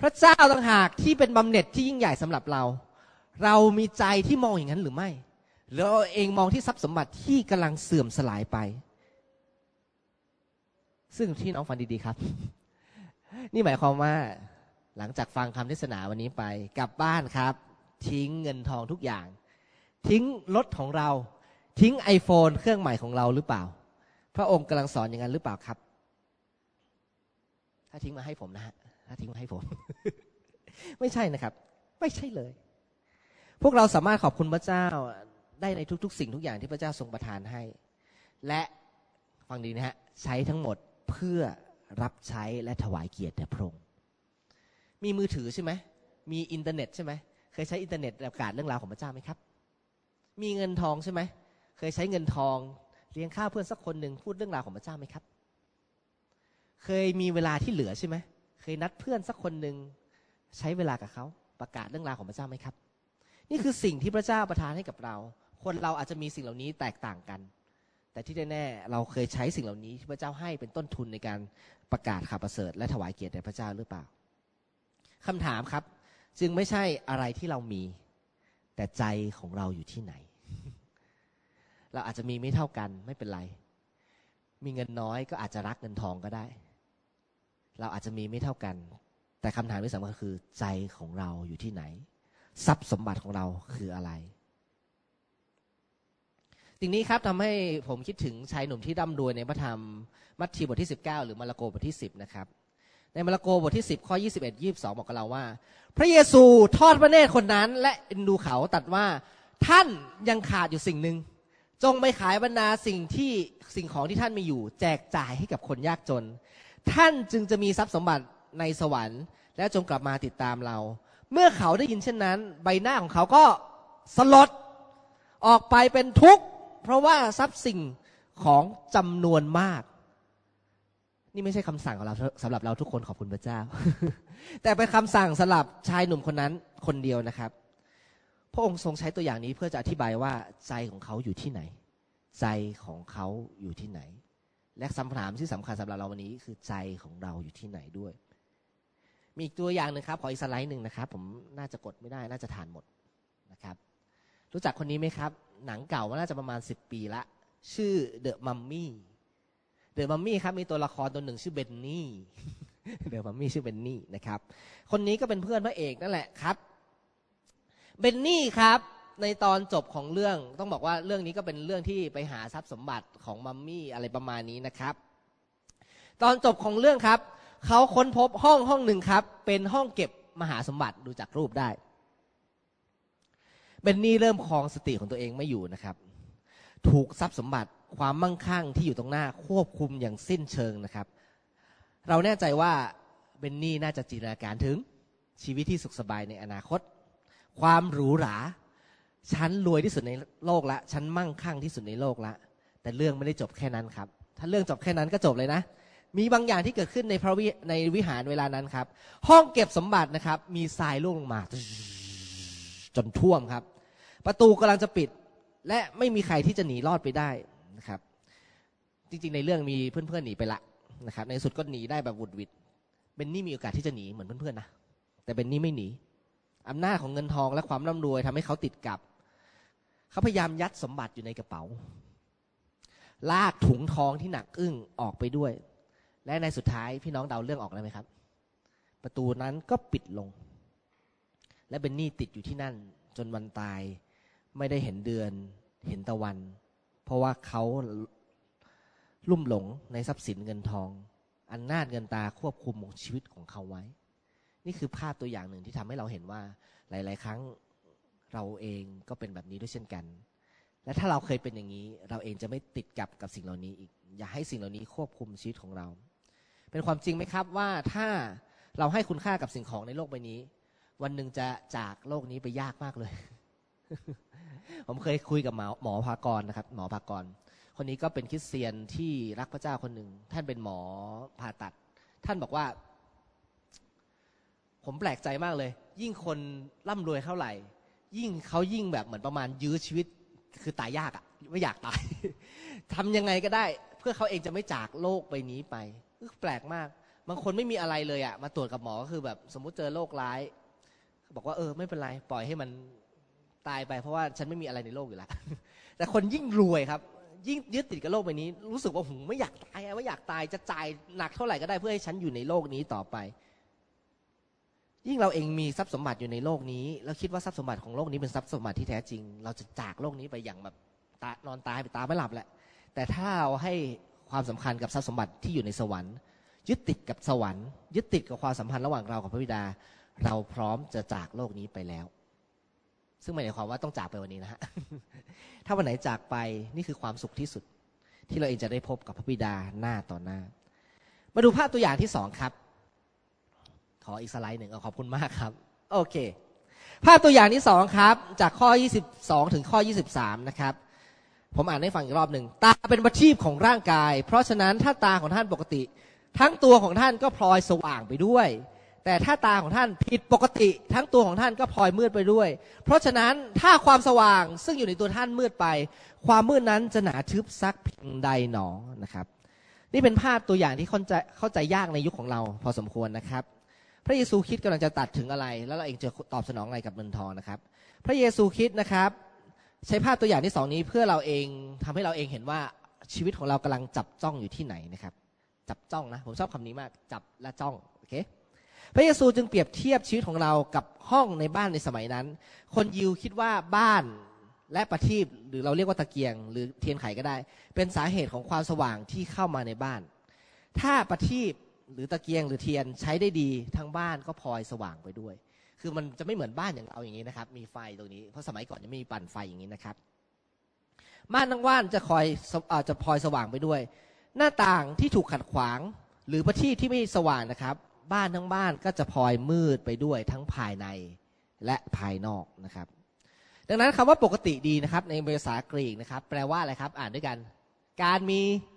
พระเจ้าต่างหากที่เป็นบำเหน็จที่ยิ่งใหญ่สำหรับเราเรามีใจที่มองอย่างนั้นหรือไม่หรือเราเองมองที่ทรัพย์สมบัติที่กำลังเสื่อมสลายไปซึ่งที่น้องฟังดีๆครับนี่หมายความว่าหลังจากฟังคำเทศนาวันนี้ไปกลับบ้านครับทิ้งเงินทองทุกอย่างทิ้งรถของเราทิ้ง iPhone เครื่องใหม่ของเราหรือเปล่าพระองค์กำลังสอนอย่างนั้นหรือเปล่าครับถ้าทิ้งมาให้ผมนะฮะถ้าทิ้งมาให้ผม ไม่ใช่นะครับไม่ใช่เลยพวกเราสามารถขอบคุณพระเจ้าได้ในทุกๆสิ่งทุกอย่างที่พระเจ้าทรงประทานให้และฟังดีนะฮะใช้ทั้งหมดเพื่อรับใช้และถวายเกียรติแด่พระองค์มีมือถือใช่ไหมมีอินเทอร์เน็ตใช่ไหมเคยใช้อินเทอร์เน็ตประกาศเรื่องราวของพระเจ้าไหมครับมีเงินทองใช่ไหมเคยใช้เงินทองเลี้ยงข้าวเพื่อนสักคนหนึ่งพูดเรื่องราวของพระเจ้าไหมครับเคยมีเวลาที่เหลือใช่ไหมเคยนัดเพื่อนสักคนหนึ่งใช้เวลากับเขาประกาศเรื่องราวของพระเจ้าไหมครับนี่คือสิ่งที่พระเจ้าประทานให้กับเราคนเราอาจจะมีสิ่งเหล่านี้แตกต่างกันแต่ที่แน่ๆเราเคยใช้สิ่งเหล่านี้ที่พระเจ้าให้เป็นต้นทุนในการประกาศข่าวประเสริฐและถวายเกียรติแด่พระเจ้าหรือเปล่าคำถามครับจึงไม่ใช่อะไรที่เรามีแต่ใจของเราอยู่ที่ไหน เราอาจจะมีไม่เท่ากันไม่เป็นไรมีเงินน้อยก็อาจจะรักเงินทองก็ได้เราอาจจะมีไม่เท่ากันแต่คำถามที่สำคัญคือใจของเราอยู่ที่ไหนทรัพย์สมบัติของเราคืออะไรสิ่งนี้ครับทำให้ผมคิดถึงชายหนุ่มที่ร่ำรวยในพระธรรมมัทธิวบทที่สิบเก้าหรือมาระโกบทที่สิบนะครับในมาระโกบทที่สิบข้อยี่สิบเอ็ด ยี่สิบสองบอกกับเราว่าพระเยซูทอดพระเนตรคนนั้นและเอ็นดูเขาตรัสว่าท่านยังขาดอยู่สิ่งหนึ่งจงไปขายบรรดาสิ่งที่สิ่งของที่ท่านมีอยู่แจกจ่ายให้กับคนยากจนท่านจึงจะมีทรัพย์สมบัติในสวรรค์และจงกลับมาติดตามเราเมื่อเขาได้ยินเช่นนั้นใบหน้าของเขาก็สลดออกไปเป็นทุกข์เพราะว่าทรัพย์สิ่งของจำนวนมากนี่ไม่ใช่คำสั่งของเราสำหรับเราทุกคนขอบคุณพระเจ้า แต่เป็นคำสั่งสำหรับชายหนุ่มคนนั้นคนเดียวนะครับพระองค์ทรงใช้ตัวอย่างนี้เพื่อจะอธิบายว่าใจของเขาอยู่ที่ไหนใจของเขาอยู่ที่ไหนและคำถามที่สำคัญสำหรับเราวันนี้คือใจของเราอยู่ที่ไหนด้วยมีอีกตัวอย่างหนึ่งครับขออีกสไลด์หนึ่งนะครับผมน่าจะกดไม่ได้น่าจะทานหมดนะครับรู้จักคนนี้ไหมครับหนังเก่าว่าน่าจะประมาณสิบปีละชื่อ The Mummy The Mummy ครับมีตัวละครตัวหนึ่งชื่อเบนนี่ The Mummy ชื่อเบนนี่นะครับคนนี้ก็เป็นเพื่อนพระเอกนั่นแหละครับเบนนี่ครับในตอนจบของเรื่องต้องบอกว่าเรื่องนี้ก็เป็นเรื่องที่ไปหาทรัพย์สมบัติของมัมมี่อะไรประมาณนี้นะครับตอนจบของเรื่องครับเขาค้นพบห้องห้องหนึ่งครับเป็นห้องเก็บมหาสมบัติดูจากรูปได้เบนนี่เริ่มครองสติของตัวเองไม่อยู่นะครับถูกทรัพย์สมบัติความมั่งคั่งที่อยู่ตรงหน้าควบคุมอย่างสิ้นเชิงนะครับเราแน่ใจว่าเบนนี่น่าจะจินตนาการถึงชีวิตที่สุขสบายในอนาคตความหรูหราฉันรวยที่สุดในโลกละฉันมั่งคั่งที่สุดในโลกละแต่เรื่องไม่ได้จบแค่นั้นครับถ้าเรื่องจบแค่นั้นก็จบเลยนะมีบางอย่างที่เกิดขึ้นในพระวิในวิหารเวลานั้นครับห้องเก็บสมบัตินะครับมีทรายร่วงลงมาจนท่วมครับประตูกำลังจะปิดและไม่มีใครที่จะหนีรอดไปได้นะครับจริงๆในเรื่องมีเพื่อนๆหนีไปละนะครับในสุดก็หนีได้แบบวุดวิดเบนนี่มีโอกาสที่จะหนีเหมือนเพื่อนๆนะแต่เบนนี่ไม่หนีอำนาจของเงินทองและความร่ำรวยทำให้เขาติดกับเขาพยายามยัดสมบัติอยู่ในกระเป๋าลากถุงทองที่หนักอึ้งออกไปด้วยและในสุดท้ายพี่น้องเดาเรื่องออกแล้วไหมครับประตูนั้นก็ปิดลงและเบนนี่ติดอยู่ที่นั่นจนวันตายไม่ได้เห็นเดือนเห็นตะวันเพราะว่าเขาลุ่มหลงในทรัพย์สินเงินทองอำนาจเงินตาควบคุมของชีวิตของเขาไว้นี่คือภาพตัวอย่างหนึ่งที่ทำให้เราเห็นว่าหลายๆครั้งเราเองก็เป็นแบบนี้ด้วยเช่นกันและถ้าเราเคยเป็นอย่างนี้เราเองจะไม่ติดกับกับสิ่งเหล่านี้อีกอย่าให้สิ่งเหล่านี้ควบคุมชีวิตของเราเป็นความจริงไหมครับว่าถ้าเราให้คุณค่ากับสิ่งของในโลกใบนี้วันหนึ่งจะจากโลกนี้ไปยากมากเลย ผมเคยคุยกับหมอหมอภากรนะครับหมอภากรคนนี้ก็เป็นคริสเตียนที่รักพระเจ้าคนหนึ่งท่านเป็นหมอผ่าตัดท่านบอกว่าผมแปลกใจมากเลยยิ่งคนร่ำรวยเท่าไหร่ยิ่งเขายิ่งแบบเหมือนประมาณยื้อชีวิตคือตายยากอ่ะไม่อยากตาย ทำยังไงก็ได้เพื่อเขาเองจะไม่จากโลกใบนี้ไปแปลกมากบางคนไม่มีอะไรเลยอ่ะมาตรวจกับหมอก็คือแบบสมมุติเจอโรคร้ายบอกว่าเออไม่เป็นไรปล่อยให้มันตายไปเพราะว่าฉันไม่มีอะไรในโลกอยู่แล้ว แต่คนยิ่งรวยครับยิ่งยึดติดกับโลกใบนี้รู้สึกว่าผมไม่อยากตายไม่อยากตายจะจ่ายหนักเท่าไหร่ก็ได้เพื่อให้ฉันอยู่ในโลกนี้ต่อไปยิ่งเราเองมีทรัพย์สมบัติอยู่ในโลกนี้แล้วคิดว่าทรัพย์สมบัติของโลกนี้เป็นทรัพย์สมบัติที่แท้จริงเราจะจากโลกนี้ไปอย่างแบบตานอนตายไปตาไม่หลับแหละแต่ถ้าเราให้ความสำคัญกับทรัพย์สมบัติที่อยู่ในสวรรค์ยึดติดกับสวรรค์ยึดติดกับความสัมพันธ์ระหว่างเรากับพระบิดาเราพร้อมจะจากโลกนี้ไปแล้วซึ่งหมายความว่าต้องจากไปวันนี้นะฮะ ถ้าวันไหนจากไปนี่คือความสุขที่สุดที่เราเองจะได้พบกับพระบิดาหน้าต่อหน้ามาดูภาพตัวอย่างที่สองครับขออีกสไลด์หนึ่งขอบคุณมากครับโอเคภาพตัวอย่างที่สองครับจากข้อยี่สิบสองถึงข้อยี่สิบสามนะครับผมอ่านให้ฟังอีกรอบหนึ่งตาเป็นประทีปของร่างกายเพราะฉะนั้นถ้าตาของท่านปกติทั้งตัวของท่านก็พลอยสว่างไปด้วยแต่ถ้าตาของท่านผิดปกติทั้งตัวของท่านก็พลอยมืดไปด้วยเพราะฉะนั้นถ้าความสว่างซึ่งอยู่ในตัวท่านมืดไปความมืดนั้นจะหนาทึบสักเพียงใดหนอนะครับนี่เป็นภาพตัวอย่างที่เข้าใจเข้าใจยากในยุคของเราพอสมควรนะครับพระเยซูคริสต์กำลังจะตัดถึงอะไรแล้วเราเองจะตอบสนองอะไรกับเงินทองนะครับพระเยซูคริสต์นะครับใช้ภาพตัวอย่างที่สองนี้เพื่อเราเองทำให้เราเองเห็นว่าชีวิตของเรากำลังจับจ้องอยู่ที่ไหนนะครับจับจ้องนะผมชอบคำนี้มากจับและจ้องโอเคพระเยซูจึงเปรียบเทียบชีวิตของเรากับห้องในบ้านในสมัยนั้นคนยิวคิดว่าบ้านและประทีปหรือเราเรียกว่าตะเกียงหรือเทียนไขก็ได้เป็นสาเหตุของความสว่างที่เข้ามาในบ้านถ้าประทีปหรือตะเกียงหรือเทียนใช้ได้ดีทั้งบ้านก็พลอยสว่างไปด้วยคือมันจะไม่เหมือนบ้านอย่างเราอย่างนี้นะครับมีไฟตรงนี้เพราะสมัยก่อนยังไม่มีปั่นไฟอย่างนี้นะครับบ้านทั้งบ้านจะคอยจะพลอยสว่างไปด้วยหน้าต่างที่ถูกขัดขวางหรือประทีปที่ไม่สว่างนะครับบ้านทั้งบ้านก็จะพลอยมืดไปด้วยทั้งภายในและภายนอกนะครับดังนั้นคำว่าปกติดีนะครับในภาษากรีกนะครับแปลว่าอะไรครับอ่านด้วยกันการมี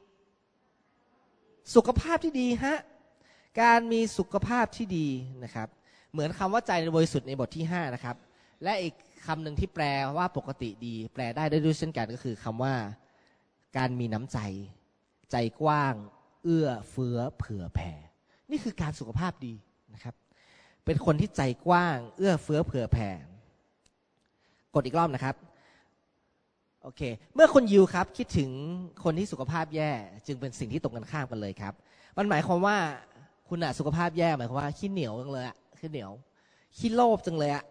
สุขภาพที่ดีฮะการมีสุขภาพที่ดีนะครับเหมือนคำว่าใจบริสุทธิ์ในบทที่ห้านะครับและอีกคำหนึ่งที่แปลว่าปกติดีแปลได้ด้วยเช่นกันก็คือคำว่าการมีน้ำใจใจกว้างเอื้อเฟื้อเผื่อแผ่นี่คือการสุขภาพดีนะครับเป็นคนที่ใจกว้างเอื้อเฟื้อเผื่อแผ่กดอีกรอบนะครับโอเคเมื่อคนยิวครับคิดถึงคนที่สุขภาพแย่จึงเป็นสิ่งที่ตรงกันข้ามกันเลยครับมันหมายความว่าคุณอะสุขภาพแย่หมายความว่าขี้เหนียวจังเลยอะขี้เหนียวขี้โลภจังเลยอะ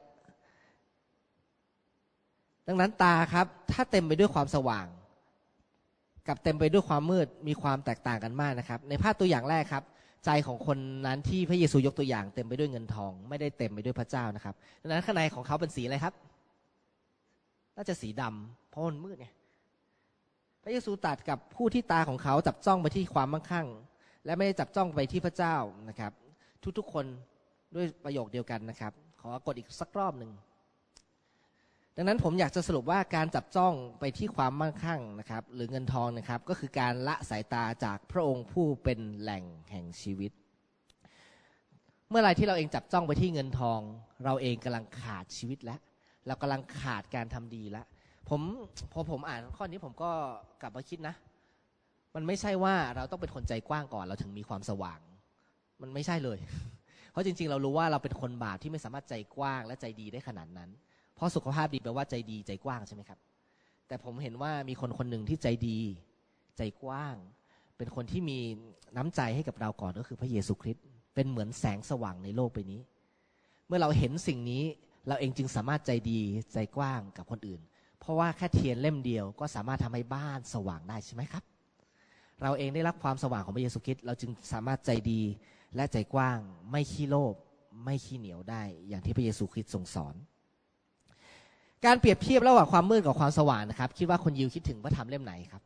ดังนั้นตาครับถ้าเต็มไปด้วยความสว่างกับเต็มไปด้วยความมืดมีความแตกต่างกันมากนะครับในภาพตัวอย่างแรกครับใจของคนนั้นที่พระเยซูยกตัวอย่างเต็มไปด้วยเงินทองไม่ได้เต็มไปด้วยพระเจ้านะครับดังนั้นข้างในของเขาเป็นสีอะไรครับน่าจะสีดำเพราะมันมืดไงพระเยซูตรัสกับผู้ที่ตาของเขาจับจ้องไปที่ความมั่งคั่งและไม่ได้จับจ้องไปที่พระเจ้านะครับทุกๆคนด้วยประโยคเดียวกันนะครับขอกดอีกสักรอบหนึ่งดังนั้นผมอยากจะสรุปว่าการจับจ้องไปที่ความมั่งคั่งนะครับหรือเงินทองนะครับก็คือการละสายตาจากพระองค์ผู้เป็นแหล่งแห่งชีวิตเมื่อไรที่เราเองจับจ้องไปที่เงินทองเราเองกำลังขาดชีวิตแล้วเรากำลังขาดการทำดีแล้วผมพอผมอ่านข้อนี้ผมก็กลับมาคิดนะมันไม่ใช่ว่าเราต้องเป็นคนใจกว้างก่อนเราถึงมีความสว่างมันไม่ใช่เลยเพราะจริงๆเรารู้ว่าเราเป็นคนบาปที่ไม่สามารถใจกว้างและใจดีได้ขนาดนั้นเพราะสุขภาพดีแปลว่าใจดีใจกว้างใช่ไหมครับแต่ผมเห็นว่ามีคนคนหนึ่งที่ใจดีใจกว้างเป็นคนที่มีน้ำใจให้กับเราก่อนก็คือพระเยซูคริสต์เป็นเหมือนแสงสว่างในโลกใบนี้เมื่อเราเห็นสิ่งนี้เราเองจึงสามารถใจดีใจกว้างกับคนอื่นเพราะว่าแค่เทียนเล่มเดียวก็สามารถทำให้บ้านสว่างได้ใช่ไหมครับเราเองได้รับความสว่างของพระเยซูคริสต์เราจึงสามารถใจดีและใจกว้างไม่ขี้โลภไม่ขี้เหนียวได้อย่างที่พระเยซูคริสต์ทรงสอนการเปรียบเทียบระหว่างความมืดกับความสว่างนะครับคิดว่าคนยิวคิดถึงพระธรรมเล่มไหนครับ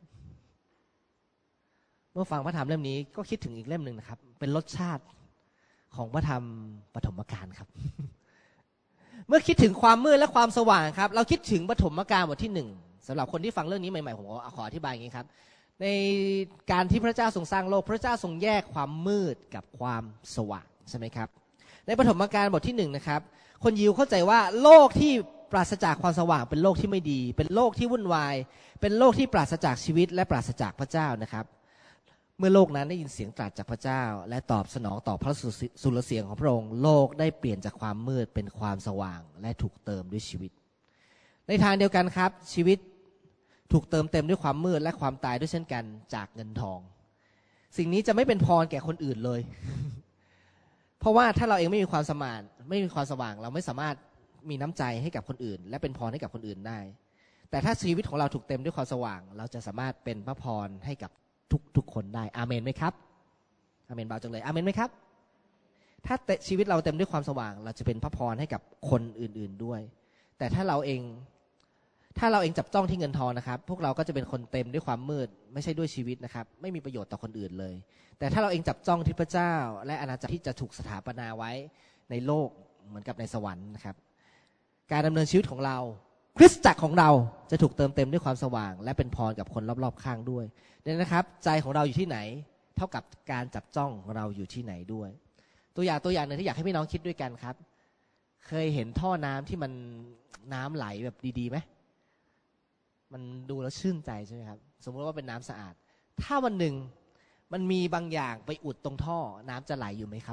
เมื่อฟังพระธรรมเล่มนี้ก็คิดถึงอีกเล่มหนึ่งนะครับเป็นรสชาติของพระธรรมปฐมกาลครับ เมื่อคิดถึงความมืดและความสว่างครับเราคิดถึงปฐมกาลบทที่หนึ่งสำหรับคนที่ฟังเรื่องนี้ใหม่ๆผมขออธิบายอย่างนี้ครับในการที่พระเจ้าทรงสร้างโลกพระเจ้าทรงแยกความมืดกับความสว่างใช่ไหมครับในปฐมกาลบทที่หนึ่งนะครับคนยิวเข้าใจว่าโลกที่ปราศจากความสว่างเป็นโลกที่ไม่ดีเป็นโลกที่วุ่นวายเป็นโลกที่ปราศจากชีวิตและปราศจากพระเจ้านะครับเมื่อโลกนั้นได้ยินเสียงตรัสจากพระเจ้าและตอบสนองต่อพระสุรเสียงของพระองค์โลกได้เปลี่ยนจากความมืดเป็นความสว่างและถูกเติมด้วยชีวิตในทางเดียวกันครับชีวิตถูกเติมเต็มด้วยความมืดและความตายด้วยเช่นกันจากเงินทองสิ่งนี้จะไม่เป็นพรแก่คนอื่นเลย เพราะว่าถ้าเราเองไม่มีความสมานไม่มีความสว่างเราไม่สามารถมีน้ำใจให้กับคนอื่นและเป็นพรให้กับคนอื่นได้แต่ถ้าชีวิตของเราถูกเต็มด้วยความสว่างเราจะสามารถเป็นพระพรให้กับทุกทุกคนได้อาเมนไหมครับอาเมนเบาจังเลยอาเมนไหมครับถ้าชีวิตเราเต็มด้วยความสว่างเราจะเป็นพระพรให้กับคนอื่นๆด้วยแต่ถ้าเราเองถ้าเราเองจับจ้องที่เงินทองนะครับพวกเราก็จะเป็นคนเต็มด้วยความมืดไม่ใช่ด้วยชีวิตนะครับไม่มีประโยชน์ต่อคนอื่นเลยแต่ถ้าเราเองจับจ้องที่พระเจ้าและอาณาจักรที่จะถูกสถาปนาไว้ในโลกเหมือนกับในสวรรค์นะครับการดำเนินชีวิตของเราคริสตจักรของเราจะถูกเติมเต็มด้วยความสว่างและเป็นพรกับคนรอบๆข้างด้วยเนี่ยนะครับใจของเราอยู่ที่ไหนเท่ากับการจับจ้องของเราอยู่ที่ไหนด้วยตัวอย่างตัวอย่างหนึ่งที่อยากให้พี่น้องคิดด้วยกันครับเคยเห็นท่อน้ำที่มันน้ำไหลแบบดีๆไหมมันดูแล้วชื่นใจใช่ไหมครับสมมติว่าเป็นน้ำสะอาดถ้าวันหนึ่งมันมีบางอย่างไปอุดตรงท่อน้ำจะไหลอยู่ไหมครับ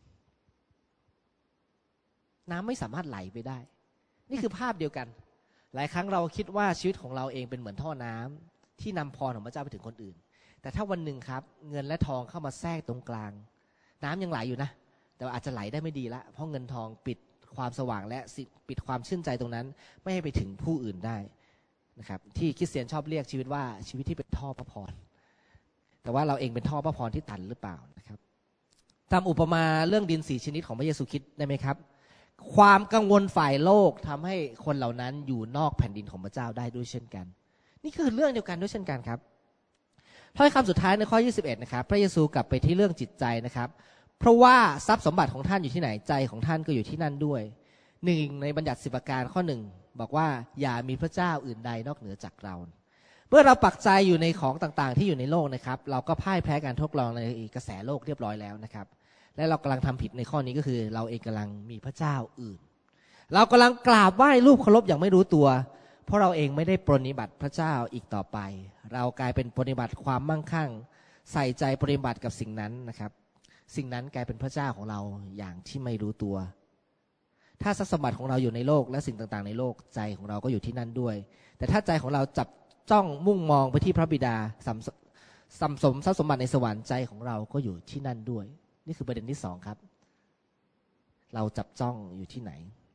น้ำไม่สามารถไหลไปได้นี่คือภาพเดียวกันหลายครั้งเราคิดว่าชีวิตของเราเองเป็นเหมือนท่อน้ำที่นำพรของพระเจ้าไปถึงคนอื่นแต่ถ้าวันหนึ่งครับเงินและทองเข้ามาแทรกตรงกลางน้ำยังไหลอยู่นะแต่อาจจะไหลได้ไม่ดีละเพราะเงินทองปิดความสว่างและปิดความชื่นใจตรงนั้นไม่ให้ไปถึงผู้อื่นได้นะครับที่คริสเตียนชอบเรียกชีวิตว่าชีวิตที่เป็นท่อพระพรแต่ว่าเราเองเป็นท่อพระพรที่ตันหรือเปล่านะครับตามอุปมาเรื่องดินสี่ชนิดของพระเยซูคริสต์ได้ไหมครับความกังวลฝ่ายโลกทำให้คนเหล่านั้นอยู่นอกแผ่นดินของพระเจ้าได้ด้วยเช่นกันนี่คือเรื่องเดียวกันด้วยเช่นกันครับถ้อยคำสุดท้ายในข้อยี่สิบเอ็ดนะครับพระเยซูกลับไปที่เรื่องจิตใจนะครับเพราะว่าทรัพย์สมบัติของท่านอยู่ที่ไหนใจของท่านก็อยู่ที่นั่นด้วยหนึ่งในบัญญัติสิบประการข้อหนึ่งบอกว่าอย่ามีพระเจ้าอื่นใดนอกเหนือจากเราเมื่อเราปักใจอยู่ในของต่างๆที่อยู่ในโลกนะครับเราก็พ่ายแพ้การทดลองในกระแสโลกเรียบร้อยแล้วนะครับและเรากำลังทำผิดในข้อนี้ก็คือเราเองกำลังมีพระเจ้าอื่นเรากำลังกราบไหว้รูปเคารพอย่างไม่รู้ตัวเพราะเราเองไม่ได้ปรนนิบัติพระเจ้าอีกต่อไปเรากลายเป็นปรนนิบัติความมั่งคั่งใส่ใจปรนนิบัติกับสิ่งนั้นนะครับสิ่งนั้นกลายเป็นพระเจ้าของเราอย่างที่ไม่รู้ตัวถ้าทรัพย์สมบัติของเราอยู่ในโลกและสิ่งต่างๆในโลกใจของเราก็อยู่ที่นั่นด้วยแต่ถ้าใจของเราจับจ้องมุ่งมองไปที่พระบิดาสัมสัมสมทรัพย์สมบัติในสวรรค์ใจของเราก็อยู่ที่นั่นด้วยนี่คือประเด็นที่สองครับเราจับจ้องอยู่ที่ไหน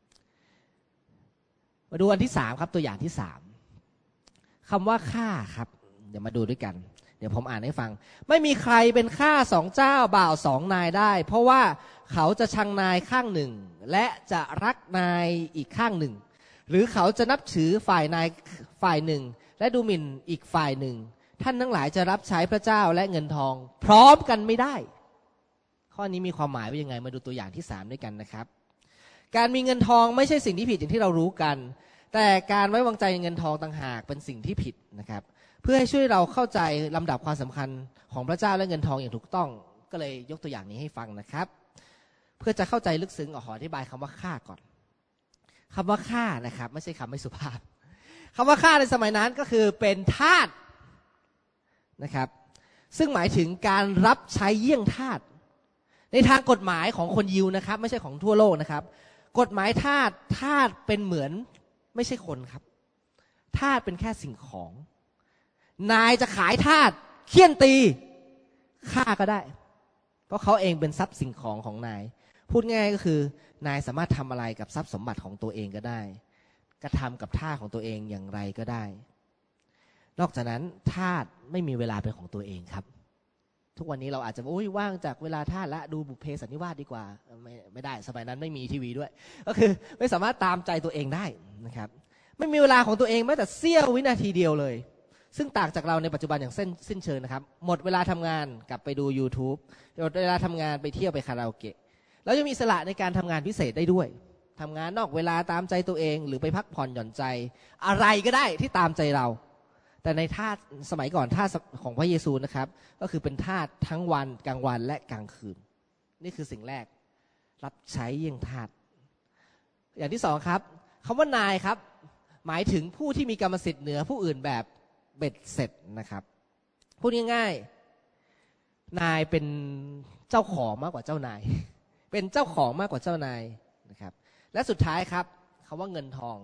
มาดูอันที่สามครับตัวอย่างที่สามคำว่าข้าครับเดี๋ยวมาดูด้วยกันเดี๋ยวผมอ่านให้ฟังไม่มีใครเป็นข้าสองเจ้าบ่าวสองนายได้เพราะว่าเขาจะชังนายข้างหนึ่งและจะรักนายอีกข้างหนึ่งหรือเขาจะนับถือฝ่ายนายฝ่ายหนึ่งและดูหมิ่นอีกฝ่ายหนึ่งท่านทั้งหลายจะรับใช้พระเจ้าและเงินทองพร้อมกันไม่ได้ข้อนี้มีความหมายว่ายังไงมาดูตัวอย่างที่สามด้วยกันนะครับการมีเงินทองไม่ใช่สิ่งที่ผิดอย่างที่เรารู้กันแต่การไว้วางใจในเงินทองต่างหากเป็นสิ่งที่ผิดนะครับเพื่อให้ช่วยเราเข้าใจลำดับความสำคัญของพระเจ้าและเงินทองอย่างถูกต้องก็เลยยกตัวอย่างนี้ให้ฟังนะครับเพื่อจะเข้าใจลึกซึ้งขออธิบายคำว่าข้าก่อนคำว่าข้านะครับไม่ใช่คำไม่สุภาพคำว่าข้าในสมัยนั้นก็คือเป็นทาสนะครับซึ่งหมายถึงการรับใช้เยี่ยงทาสในทางกฎหมายของคนยิวนะครับไม่ใช่ของทั่วโลกนะครับกฎหมายทาสทาสเป็นเหมือนไม่ใช่คนครับทาสเป็นแค่สิ่งของนายจะขายทาสเคี่ยนตีฆ่าก็ได้เพราะเขาเองเป็นทรัพย์สิ่งของของนายพูดง่ายก็คือนายสามารถทำอะไรกับทรัพย์สมบัติของตัวเองก็ได้กระทำกับทาสของตัวเองอย่างไรก็ได้นอกจากนั้นทาสไม่มีเวลาเป็นของตัวเองครับทุกวันนี้เราอาจจะโอ้ยว่างจากเวลาทาสละดูบุพเพสันนิวาสดีกว่าไม่ไม่ได้สมัยนั้นไม่มีทีวีด้วยก็คือไม่สามารถตามใจตัวเองได้นะครับไม่มีเวลาของตัวเองแม้แต่เสี้ยววินาทีเดียวเลยซึ่งต่างจากเราในปัจจุบันอย่างเส้นสิ้นเชิงนะครับหมดเวลาทำงานกลับไปดู YouTube หมดเวลาทำงานไปเที่ยวไปคาราโอเกะแล้วยังมีอิสระในการทำงานพิเศษได้ด้วยทำงานนอกเวลาตามใจตัวเองหรือไปพักผ่อนหย่อนใจอะไรก็ได้ที่ตามใจเราแต่ในทาสสมัยก่อนทาสของพระเยซูนะครับก็คือเป็นทาสทั้งวันกลางวันและกลางคืนนี่คือสิ่งแรกรับใช้เยี่ยงทาสอย่างที่สองครับคำว่านายครับหมายถึงผู้ที่มีกรรมสิทธิ์เหนือผู้อื่นแบบเบ็ดเสร็จนะครับพูดง่ายนายเป็นเจ้าของมากกว่าเจ้านายเป็นเจ้าของมากกว่าเจ้านายนะครับและสุดท้ายครับคำว่าเงินทอง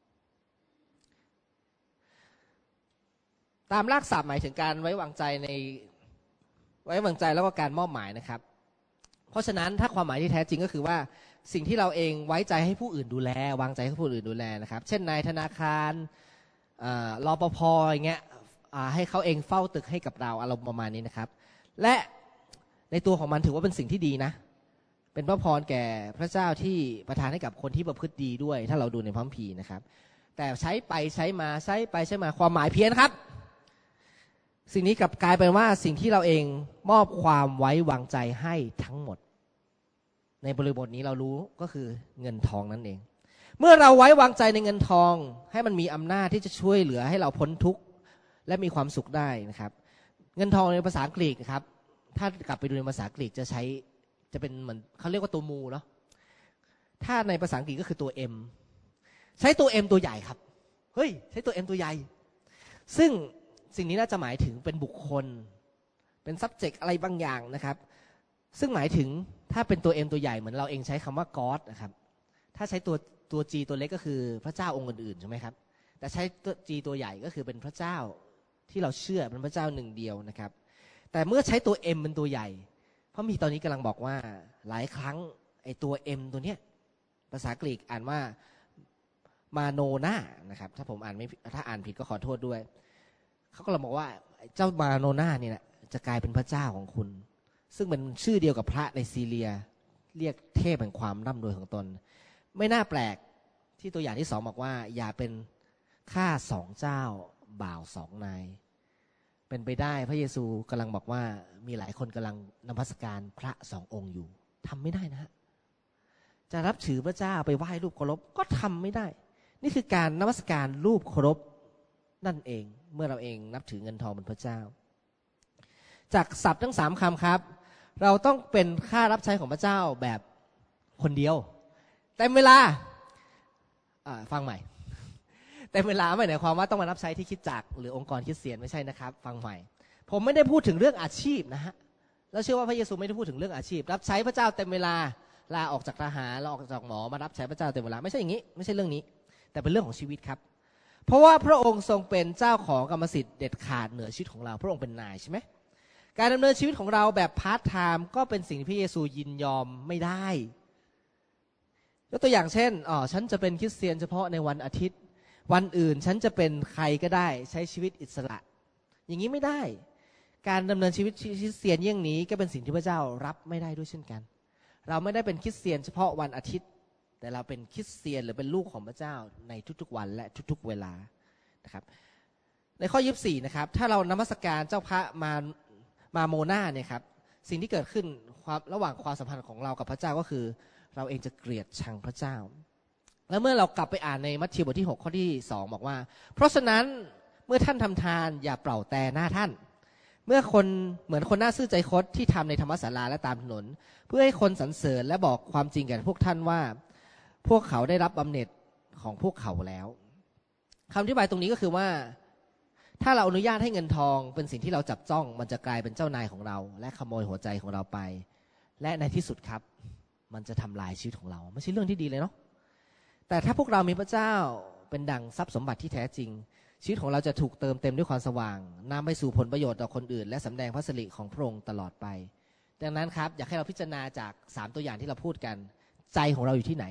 ตามรากศัพท์หมายถึงการไว้วางใจในไว้วางใจแล้วก็การมอบหมายนะครับเพราะฉะนั้นถ้าความหมายที่แท้จริงก็คือว่าสิ่งที่เราเองไว้ใจให้ผู้อื่นดูแลวางใจให้ผู้อื่นดูแลนะครับเช่นนายธนาคารรปภอย่างเงี้ยให้เขาเองเฝ้าตึกให้กับเราอารมณ์ประมาณนี้นะครับและในตัวของมันถือว่าเป็นสิ่งที่ดีนะเป็นพระพรแก่พระเจ้าที่ประทานให้กับคนที่ประพฤติดีด้วยถ้าเราดูในพระคัมภีร์นะครับแต่ใช้ไปใช้มาใช้ไปใช้มาความหมายเพี้ยนครับสิ่งนี้กลับกลายเป็นว่าสิ่งที่เราเองมอบความไว้วางใจให้ทั้งหมดในบริบทนี้เรารู้ก็คือเงินทองนั่นเองเมื่อเราไว้วางใจในเงินทองให้มันมีอำนาจที่จะช่วยเหลือให้เราพ้นทุกข์และมีความสุขได้นะครับเงินทองในภาษาอังกฤษครับถ้ากลับไปดูในภาษาอังกฤษจะใช้จะเป็นเหมือนเขาเรียกว่าตัวมูเนาะถ้าในภาษาอังกฤษก็คือตัว M ใช้ตัว M ตัวใหญ่ครับเฮ้ยใช้ตัว M ตัวใหญ่ซึ่งสิ่งนี้น่าจะหมายถึงเป็นบุคคลเป็น subject อะไรบางอย่างนะครับซึ่งหมายถึงถ้าเป็นตัว M ตัวใหญ่เหมือนเราเองใช้คำว่า God นะครับถ้าใช้ตัวตัว G ตัวเล็กก็คือพระเจ้าองค์อื่นๆใช่ไหมครับแต่ใช้ตัว G ตัวใหญ่ก็คือเป็นพระเจ้าที่เราเชื่อเป็นพระเจ้าหนึ่งเดียวนะครับแต่เมื่อใช้ตัว M เป็นตัวใหญ่เพราะมีตอนนี้กำลังบอกว่าหลายครั้งไอ้ตัว M ตัวเนี้ยภาษากรีกอ่านว่ามาโนนานะครับถ้าผมอ่านไม่ถ้าอ่านผิดก็ขอโทษด้วยเขาก็เลยบอกว่าเจ้ามาโนนาเนี่ยจะกลายเป็นพระเจ้าของคุณซึ่งเป็นชื่อเดียวกับพระในซีเรียเรียกเทพแห่งความร่ำรวยของตนไม่น่าแปลกที่ตัวอย่างที่สองบอกว่าอย่าเป็นข้าสองเจ้าบ่าวสองนายเป็นไปได้พระเยซูกำลังบอกว่ามีหลายคนกำลังนมัสการพระสององค์อยู่ทำไม่ได้นะฮะจะรับถือพระเจ้าไปไหว้รูปเคารพก็ทำไม่ได้นี่คือการนมัสการรูปเคารพนั่นเองเมื่อเราเองนับถือเงินทองเป็นพระเจ้าจากศัพท์ทั้งสามคำครับเราต้องเป็นข้ารับใช้ของพระเจ้าแบบคนเดียวเต็มเวลาฟังใหม่เต็มเวลาไม่หมายความว่าต้องมารับใช้ที่คริสตจักรหรือองค์กรคริสเตียนไม่ใช่นะครับฟังใหม่ผมไม่ได้พูดถึงเรื่องอาชีพนะฮะแล้วเชื่อว่าพระเยซูไม่ได้พูดถึงเรื่องอาชีพรับใช้พระเจ้าเต็มเวลาลาออกจากทหารลาออกจากหมอมารับใช้พระเจ้าเต็มเวลาไม่ใช่อย่างนี้ไม่ใช่เรื่องนี้แต่เป็นเรื่องของชีวิตครับเพราะว่าพระองค์ทรงเป็นเจ้าของกรรมสิทธิ์เด็ดขาดเหนือชีวิตของเราพระองค์เป็นนายใช่ไหมการดำเนินชีวิตของเราแบบพาร์ทไทม์ก็เป็นสิ่งที่พระเยซูยินยอมไม่ได้ยกตัวอย่างเช่นอ๋อฉันจะเป็นคริสเตียนเฉพาะในวันอาทิตย์วันอื่นฉันจะเป็นใครก็ได้ใช้ชีวิตอิสระอย่างนี้ไม่ได้การดำเนินชีวิตคริสเตียนอย่างนี้ก็เป็นสิ่งที่พระเจ้ารับไม่ได้ด้วยเช่นกันเราไม่ได้เป็นคริสเตียนเฉพาะวันอาทิตย์แต่เราเป็นคริสเตียนหรือเป็นลูกของพระเจ้าในทุกๆวันและทุกๆเวลานะครับในข้อยี่สิบสี่นะครับถ้าเรานมัสการเจ้าพระมามาโมนาเนี่ยครับสิ่งที่เกิดขึ้นความระหว่างความสัมพันธ์ของเรากับพระเจ้าก็คือเราเองจะเกลียดชังพระเจ้าแล้วเมื่อเรากลับไปอ่านในมัทธิวบทที่หกข้อที่สองบอกว่าเพราะฉะนั้นเมื่อท่านทำทานอย่าเป่าแต่หน้าท่านเมื่อคนเหมือนคนหน้าซื่อใจคดที่ทำในธรรมศาลาและตามถนนเพื่อให้คนสรรเสริญและบอกความจริงแก่พวกท่านว่าพวกเขาได้รับบำเหน็จของพวกเขาแล้วคำอธิบายตรงนี้ก็คือว่าถ้าเราอนุญาตให้เงินทองเป็นสิ่งที่เราจับจ้องมันจะกลายเป็นเจ้านายของเราและขโมยหัวใจของเราไปและในที่สุดครับมันจะทำลายชีวิตของเราไม่ใช่เรื่องที่ดีเลยเนาะแต่ถ้าพวกเรามีพระเจ้าเป็นดั่งทรัพย์สมบัติที่แท้จริงชีวิตของเราจะถูกเติมเต็มด้วยความสว่างนำไปสู่ผลประโยชน์ต่อคนอื่นและสำแดงพระสิริของพระองค์ตลอดไปดังนั้นครับอยากให้เราพิจารณาจากสามตัวอย่างที่เราพูดกันใจของเราอยู่ที่ไหน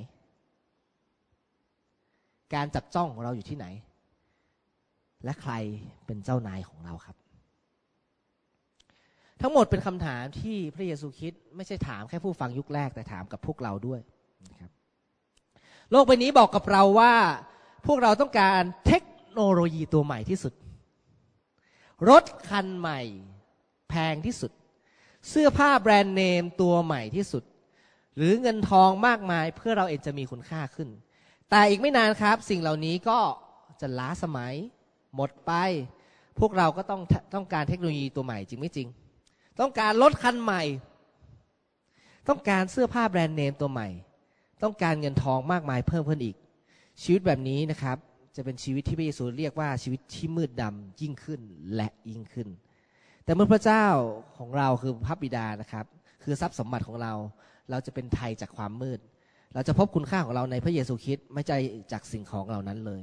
การจับจ้องของเราอยู่ที่ไหนและใครเป็นเจ้านายของเราครับทั้งหมดเป็นคำถามที่พระเยซูคริสต์ไม่ใช่ถามแค่ผู้ฟังยุคแรกแต่ถามกับพวกเราด้วยนะครับโลกใบนี้บอกกับเราว่าพวกเราต้องการเทคโนโลยีตัวใหม่ที่สุดรถคันใหม่แพงที่สุดเสื้อผ้าแบรนด์เนมตัวใหม่ที่สุดหรือเงินทองมากมายเพื่อเราเองจะมีคุณค่าขึ้นแต่อีกไม่นานครับสิ่งเหล่านี้ก็จะล้าสมัยหมดไปพวกเราก็ต้องต้องการเทคโนโลยีตัวใหม่จริงไม่จริงต้องการรถคันใหม่ต้องการเสื้อผ้าแบรนด์เนมตัวใหม่ต้องการเงินทองมากมายเพิ่มขึ้นอีกชีวิตแบบนี้นะครับจะเป็นชีวิตที่พระเยซูเรียกว่าชีวิตที่มืดดำยิ่งขึ้นและยิ่งขึ้นแต่เมื่อพระเจ้าของเราคือพระบิดานะครับคือทรัพย์สมบัติของเราเราจะเป็นไทยจากความมืดเราจะพบคุณค่าของเราในพระเยซูคริสต์ไม่ใช่จากสิ่งของเหล่านั้นเลย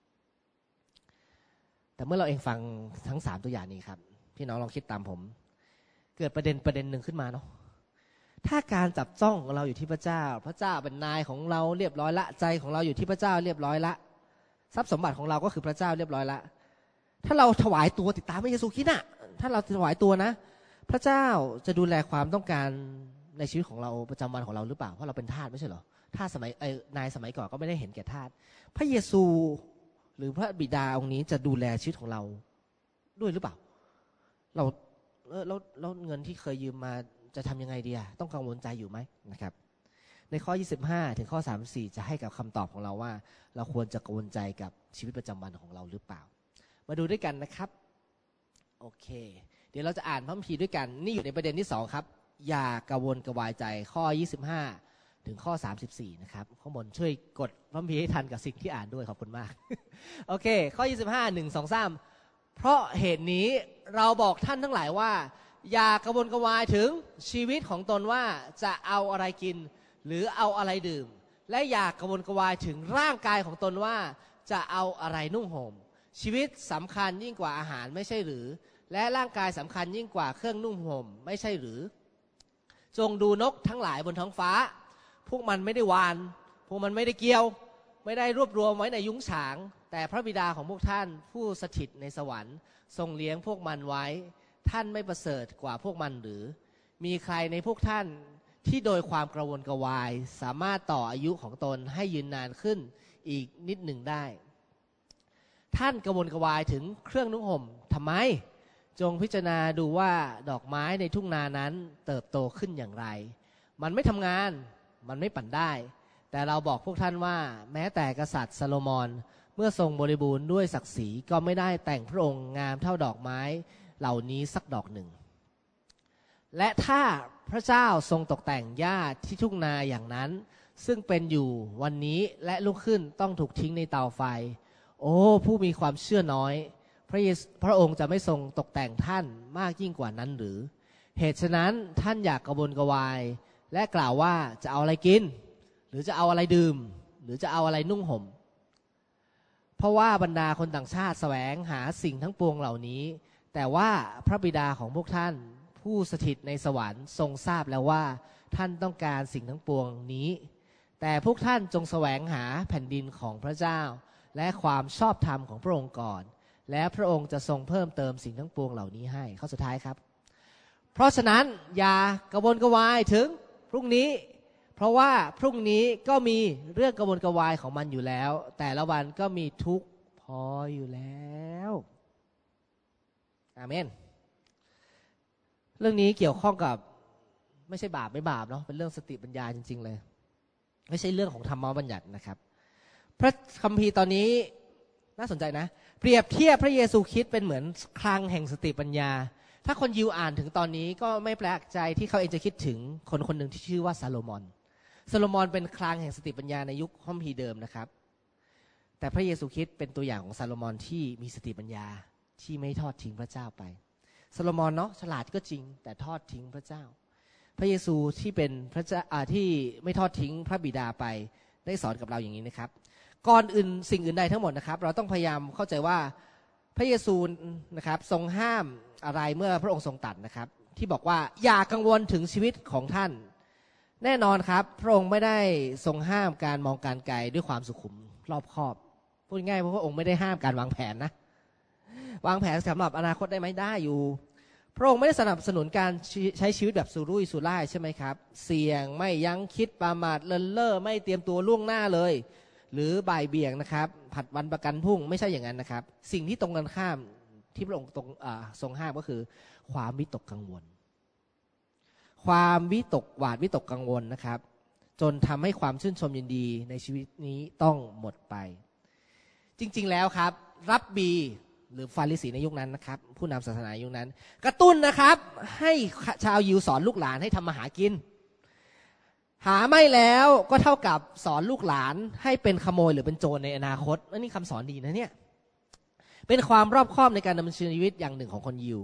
แต่เมื่อเราเองฟังทั้งสามตัวอย่างนี้ครับพี่น้องลองคิดตามผมเกิดประเด็นประเด็นหนึ่งขึ้นมาเนาะถ้าการจับจ้องของเราอยู่ที่พระเจ้าพระเจ้าเป็นนายของเราเรียบร้อยละใจของเราอยู่ที่พระเจ้าเรียบร้อยละทรัพย์สมบัติของเราก็คือพระเจ้าเรียบร้อยละถ้าเราถวายตัวติดตามพระเยซูคริสต์น่ะถ้าเราถวายตัวนะพระเจ้าจะดูแลความต้องการในชีวิตของเราประจำวันของเราหรือเปล่าเพราะเราเป็นทาสไม่ใช่เหรอทาสสมัยไอ้นายสมัยก่อนก็ไม่ได้เห็นแก่ทาสพระเยซูหรือพระบิดาองค์นี้จะดูแลชีวิตของเราด้วยหรือเปล่าเราแล้วแล้วเงินที่เคยยืมมาจะทำยังไงดีอะต้องกังวลใจอยู่ไหมนะครับในข้อยี่สิบห้าถึงข้อสามสิบสี่จะให้กับคำตอบของเราว่าเราควรจะกังวลใจกับชีวิตประจำวันของเราหรือเปล่ามาดูด้วยกันนะครับโอเคเดี๋ยวเราจะอ่านพระคัมภีร์ด้วยกันนี่อยู่ในประเด็นที่สองครับอย่ากังวลกระวายใจข้อยี่สิบห้าถึงข้อสามสิบสี่นะครับข้างบนช่วยกดพระคัมภีร์ให้ทันกับสิ่งที่อ่านด้วยขอบคุณมาก โอเคข้อยี่สิบห้า หนึ่ง สอง สามเพราะเหตุนี้เราบอกท่านทั้งหลายว่าอย่ากระวนกระวายถึงชีวิตของตนว่าจะเอาอะไรกินหรือเอาอะไรดื่มและอย่ากระวนกระวายถึงร่างกายของตนว่าจะเอาอะไรนุ่งห่มชีวิตสำคัญยิ่งกว่าอาหารไม่ใช่หรือและร่างกายสำคัญยิ่งกว่าเครื่องนุ่งห่มไม่ใช่หรือจงดูนกทั้งหลายบนท้องฟ้าพวกมันไม่ได้วานพวกมันไม่ได้เกี่ยวไม่ได้รวบรวมไว้ในยุ้งฉางแต่พระบิดาของพวกท่านผู้สถิตในสวรรค์ทรงเลี้ยงพวกมันไว้ท่านไม่ประเสริฐกว่าพวกมันหรือมีใครในพวกท่านที่โดยความกระวนกระวายสามารถต่ออายุของตนให้ยืนนานขึ้นอีกนิดหนึ่งได้ท่านกระวนกระวายถึงเครื่องนุ่งห่มทำไมจงพิจารณาดูว่าดอกไม้ในทุ่งนานั้นเติบโตขึ้นอย่างไรมันไม่ทำงานมันไม่ปั่นได้แต่เราบอกพวกท่านว่าแม้แต่กษัตริย์ซาโลมอนเมื่อทรงบริบูรณ์ด้วยศักดิ์ศรีก็ไม่ได้แต่งพระองค์งามเท่าดอกไม้เหล่านี้สักดอกหนึ่งและถ้าพระเจ้าทรงตกแต่งหญ้าที่ทุ่งนาอย่างนั้นซึ่งเป็นอยู่วันนี้และลุกขึ้นต้องถูกทิ้งในเตาไฟโอ้ผู้มีความเชื่อน้อยพระเยซูพระองค์จะไม่ทรงตกแต่งท่านมากยิ่งกว่านั้นหรือเหตุฉะนั้นท่านอยากกระวนกระวายและกล่าวว่าจะเอาอะไรกินหรือจะเอาอะไรดื่มหรือจะเอาอะไรนุ่งห่มเพราะว่าบรรดาคนต่างชาติแสวงหาสิ่งทั้งปวงเหล่านี้แต่ว่าพระบิดาของพวกท่านผู้สถิตในสวรรค์ทรงทราบแล้วว่าท่านต้องการสิ่งทั้งปวงนี้แต่พวกท่านจงแสวงหาแผ่นดินของพระเจ้าและความชอบธรรมของพระองค์ก่อนและพระองค์จะทรงเพิ่มเติมสิ่งทั้งปวงเหล่านี้ให้ข้อสุดท้ายครับเพราะฉะนั้นอย่ากระวนกระวายถึงพรุ่งนี้เพราะว่าพรุ่งนี้ก็มีเรื่องกระวนกระวายของมันอยู่แล้วแต่ละวันก็มีทุกข์พออยู่แล้วอาเมนเรื่องนี้เกี่ยวข้องกับไม่ใช่บาปไม่บาปเนาะเป็นเรื่องสติปัญญาจริงๆเลยไม่ใช่เรื่องของธรรมบัญญัตินะครับพระคัมภีร์ตอนนี้น่าสนใจนะเปรียบเทียบพระเยซูคริสต์เป็นเหมือนคลังแห่งสติปัญญาถ้าคนยิวอ่านถึงตอนนี้ก็ไม่แปลกใจที่เขาเองจะคิดถึงคนคนหนึ่งที่ชื่อว่าซาโลมอนซาโลมอนเป็นคลังแห่งสติปัญญาในยุคคัมภีร์เดิมนะครับแต่พระเยซูคริสต์เป็นตัวอย่างของซาโลมอนที่มีสติปัญญาที่ไม่ทอดทิ้งพระเจ้าไปซาโลมอนเนาะฉลาดก็จริงแต่ทอดทิ้งพระเจ้าพระเยซูที่เป็นพระเจ้าที่ไม่ทอดทิ้งพระบิดาไปได้สอนกับเราอย่างนี้นะครับก่อนอื่นสิ่งอื่นใดทั้งหมดนะครับเราต้องพยายามเข้าใจว่าพระเยซูนะครับทรงห้ามอะไรเมื่อพระองค์ทรงตรัสนะครับที่บอกว่าอย่ากังวลถึงชีวิตของท่านแน่นอนครับพระองค์ไม่ได้ทรงห้ามการมองการไกลด้วยความสุขุมรอบคอบพูดง่ายเพราะพระองค์ไม่ได้ห้ามการวางแผนนะวางแผนสำหรับอนาคตได้ไหมได้อยู่พระองค์ไม่ได้สนับสนุนการใช้ชีวิตแบบสุรุ่ยสุร่ายใช่ไหมครับเสี่ยงไม่ยั้งคิดประมาทเลินเล่อไม่เตรียมตัวล่วงหน้าเลยหรือบ่ายเบี่ยงนะครับผัดวันประกันพรุ่งไม่ใช่อย่างนั้นนะครับสิ่งที่ตรงกันข้ามที่พระองค์ตรงทรงห้ามก็คือความวิตกกังวลความวิตกหวาดวิตกกังวลนะครับจนทำให้ความชื่นชมยินดีในชีวิตนี้ต้องหมดไปจริงๆแล้วครับรับบีหรือฟาริสีในยุคนั้นนะครับผู้นำศาสนายุคนั้นกระตุ้นนะครับให้ชาวยิวสอนลูกหลานให้ทำมาหากินหาไม่แล้วก็เท่ากับสอนลูกหลานให้เป็นขโมยหรือเป็นโจรในอนาคตนี่คำสอนดีนะเนี่ยเป็นความรอบคอบในการดำเนินชีวิตอย่างหนึ่งของคนยิว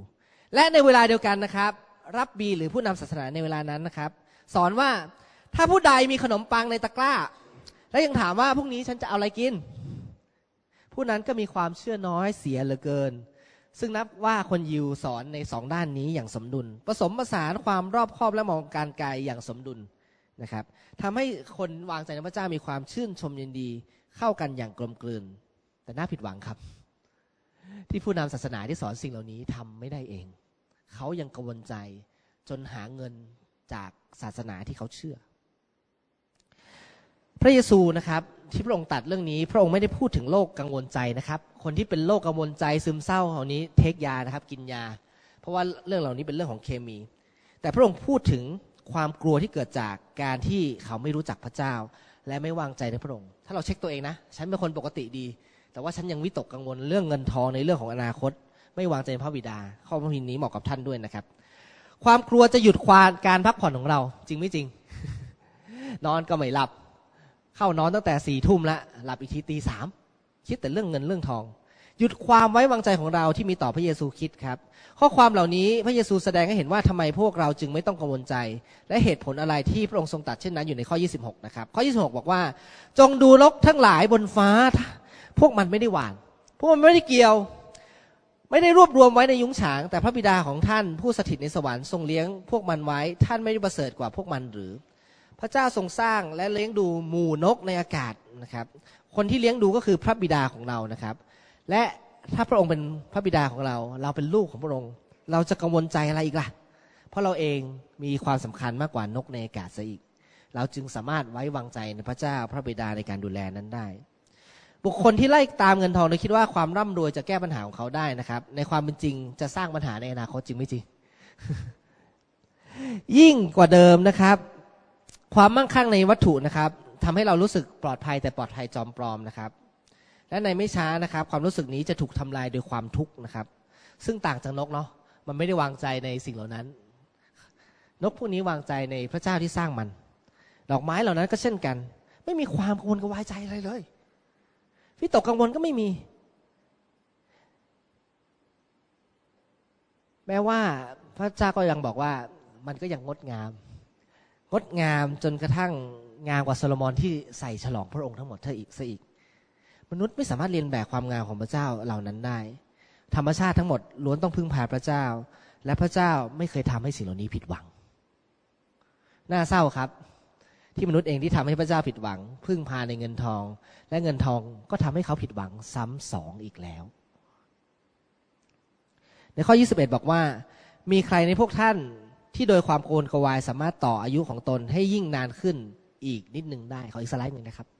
และในเวลาเดียวกันนะครับรับบีหรือผู้นำศาสนาในเวลานั้นนะครับสอนว่าถ้าผู้ใดมีขนมปังในตะกร้าและยังถามว่าพรุ่งนี้ฉันจะเอาอะไรกินผู้นั้นก็มีความเชื่อน้อยเสียเหลือเกินซึ่งนับว่าคนยิวสอนในสองด้านนี้อย่างสมดุลผสมผสานความรอบคอบและมองการไกลอย่างสมดุลนะครับทำให้คนวางใจในพระเจ้ามีความชื่นชมยินดีเข้ากันอย่างกลมกลืนแต่น่าผิดหวังครับที่ผู้นำศาสนาที่สอนสิ่งเหล่านี้ทำไม่ได้เองเขายังกังวลใจจนหาเงินจากศาสนาที่เขาเชื่อพระเยซูนะครับที่พระองค์ตรัสเรื่องนี้พระองค์ไม่ได้พูดถึงโรคกังวลใจนะครับคนที่เป็นโรคกังวลใจซึมเศร้าเหล่านี้เทคยานะครับกินยาเพราะว่าเรื่องเหล่านี้เป็นเรื่องของเคมีแต่พระองค์พูดถึงความกลัวที่เกิดจากการที่เขาไม่รู้จักพระเจ้าและไม่วางใจในพระองค์ถ้าเราเช็คตัวเองนะฉันเป็นคนปกติดีแต่ว่าฉันยังวิตกกังวลเรื่องเงินทองในเรื่องของอนาคตไม่วางใจในพระบิดาข้อพระคัมภีร์นี้เหมาะกับท่านด้วยนะครับความกลัวจะหยุดความการพักผ่อนของเราจริงไม่จริง นอนก็ไม่หลับเข้านอนตั้งแต่สี่ทุ่มละหลับอีกทีตีสามคิดแต่เรื่องเงินเรื่องทองหยุดความไว้วางใจของเราที่มีต่อพระเยซูคริสต์ครับข้อความเหล่านี้พระเยซูแสดงให้เห็นว่าทำไมพวกเราจึงไม่ต้องกังวลใจและเหตุผลอะไรที่พระองค์ทรงตรัสเช่นนั้นอยู่ในข้อยี่สิบหกนะครับข้อยี่สิบหกบอกว่าจงดูนกทั้งหลายบนฟ้าพวกมันไม่ได้หว่านพวกมันไม่ได้เกี่ยวไม่ได้รวบรวมไว้ในยุ้งฉางแต่พระบิดาของท่านผู้สถิตในสวรรค์ทรงเลี้ยงพวกมันไว้ท่านไม่ได้ประเสริฐกว่าพวกมันหรือพระเจ้าทรงสร้างและเลี้ยงดูหมู่นกในอากาศนะครับคนที่เลี้ยงดูก็คือพระบิดาของเรานะครับและถ้าพระองค์เป็นพระบิดาของเราเราเป็นลูกของพระองค์เราจะกังวลใจอะไรอีกล่ะเพราะเราเองมีความสำคัญมากกว่านกในอากาศซะอีกเราจึงสามารถไว้วางใจในพระเจ้าพระบิดาในการดูแลนั้นได้บุคคลที่ไล่ตามเงินทองโดยคิดว่าความร่ำรวยจะแก้ปัญหาของเขาได้นะครับในความเป็นจริงจะสร้างปัญหาในอนาคตจริงไม่จริง ยิ่งกว่าเดิมนะครับความมั่งคั่งในวัตถุนะครับทำให้เรารู้สึกปลอดภัยแต่ปลอดภัยจอมปลอมนะครับและในไม่ช้านะครับความรู้สึกนี้จะถูกทำลายโดยความทุกข์นะครับซึ่งต่างจากนกเนาะมันไม่ได้วางใจในสิ่งเหล่านั้นนกพวกนี้วางใจในพระเจ้าที่สร้างมันดอกไม้เหล่านั้นก็เช่นกันไม่มีความกังวลกระวายใจอะไรเลยวิตกกังวลก็ไม่มีแม้ว่าพระเจ้าก็ยังบอกว่ามันก็ยังงดงามงดงามจนกระทั่งงามกว่าโซโลมอนที่ใส่ฉลองพระองค์ทั้งหมดเท่าอีกซะอีกมนุษย์ไม่สามารถเรียนแบบความงามของพระเจ้าเหล่านั้นได้ธรรมชาติทั้งหมดล้วนต้องพึ่งพาพระเจ้าและพระเจ้าไม่เคยทำให้สิ่งเหล่านี้ผิดหวังน่าเศร้าครับที่มนุษย์เองที่ทำให้พระเจ้าผิดหวังพึ่งพาในเงินทองและเงินทองก็ทำให้เขาผิดหวังซ้ำสองอีกแล้วในข้อยี่สิบเอ็ดบอกว่ามีใครในพวกท่านที่โดยความโกรธกวายสามารถต่ออายุของตนให้ยิ่งนานขึ้นอีกนิดนึงได้ขออีกสไลด์หนึ่งนะครับ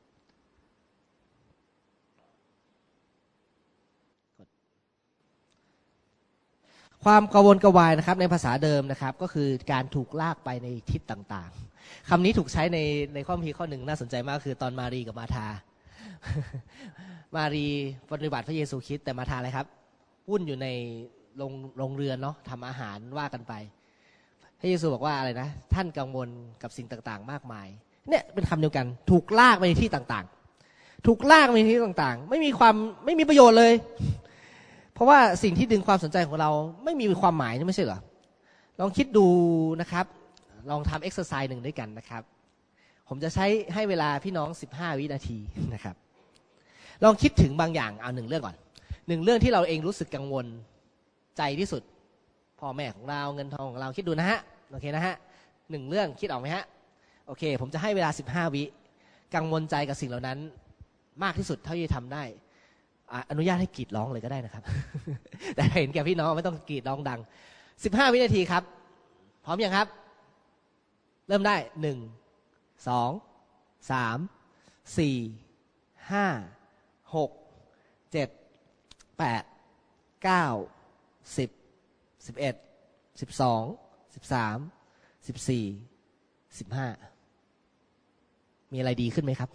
ความกังวลกวายนะครับในภาษาเดิมนะครับก็คือการถูกลากไปในทิศต่างๆคำนี้ถูกใช้ในในข้อพีข้อหนึ่งน่าสนใจมากคือตอนมารีกับมาธา มารีปฏิบัติพระเยซูคริสต์แต่มาธาอะไรครับวุ่นอยู่ในโรงโรงเรือนเนาะทำอาหารว่ากันไปพระเยซูบอกว่าอะไรนะท่านกังวลกับสิ่งต่างๆมากมายเนี่ยเป็นคำเดียวกันถูกลากไปในที่ต่างๆถูกลากไปในที่ต่างๆไม่มีความไม่มีประโยชน์เลยเพราะว่าสิ่งที่ดึงความสนใจของเราไม่มีความหมายไม่ใช่เหรอลองคิดดูนะครับลองทำเอ็กซ์ไซส์หนึ่งด้วยกันนะครับผมจะใช้ให้เวลาพี่น้องสิบห้าวินาทีนะครับลองคิดถึงบางอย่างเอาหนึ่งเรื่องก่อนหนึ่งเรื่องที่เราเองรู้สึกกังวลใจที่สุดพ่อแม่ของเราเงินทองของเราคิดดูนะฮะโอเคนะฮะหนึ่งเรื่องคิดออกไหมฮะโอเคผมจะให้เวลาสิบห้าวิกังวลใจกับสิ่งเหล่านั้นมากที่สุดเท่าที่จะทำได้อนุญาตให้กรีดร้องเลยก็ได้นะครับ แต่เห็นแก่พี่น้องไม่ต้องกรีดร้องดังสิบห้าวินาทีครับพร้อมยังครับเริ่มได้หนึ่งสองสามสี่ห้าหกเจ็ดแปดเก้าสิบสิบเอ็ดสิบสองสิบสามสิบสี่สิบห้ามีอะไรดีขึ้นไหมครับ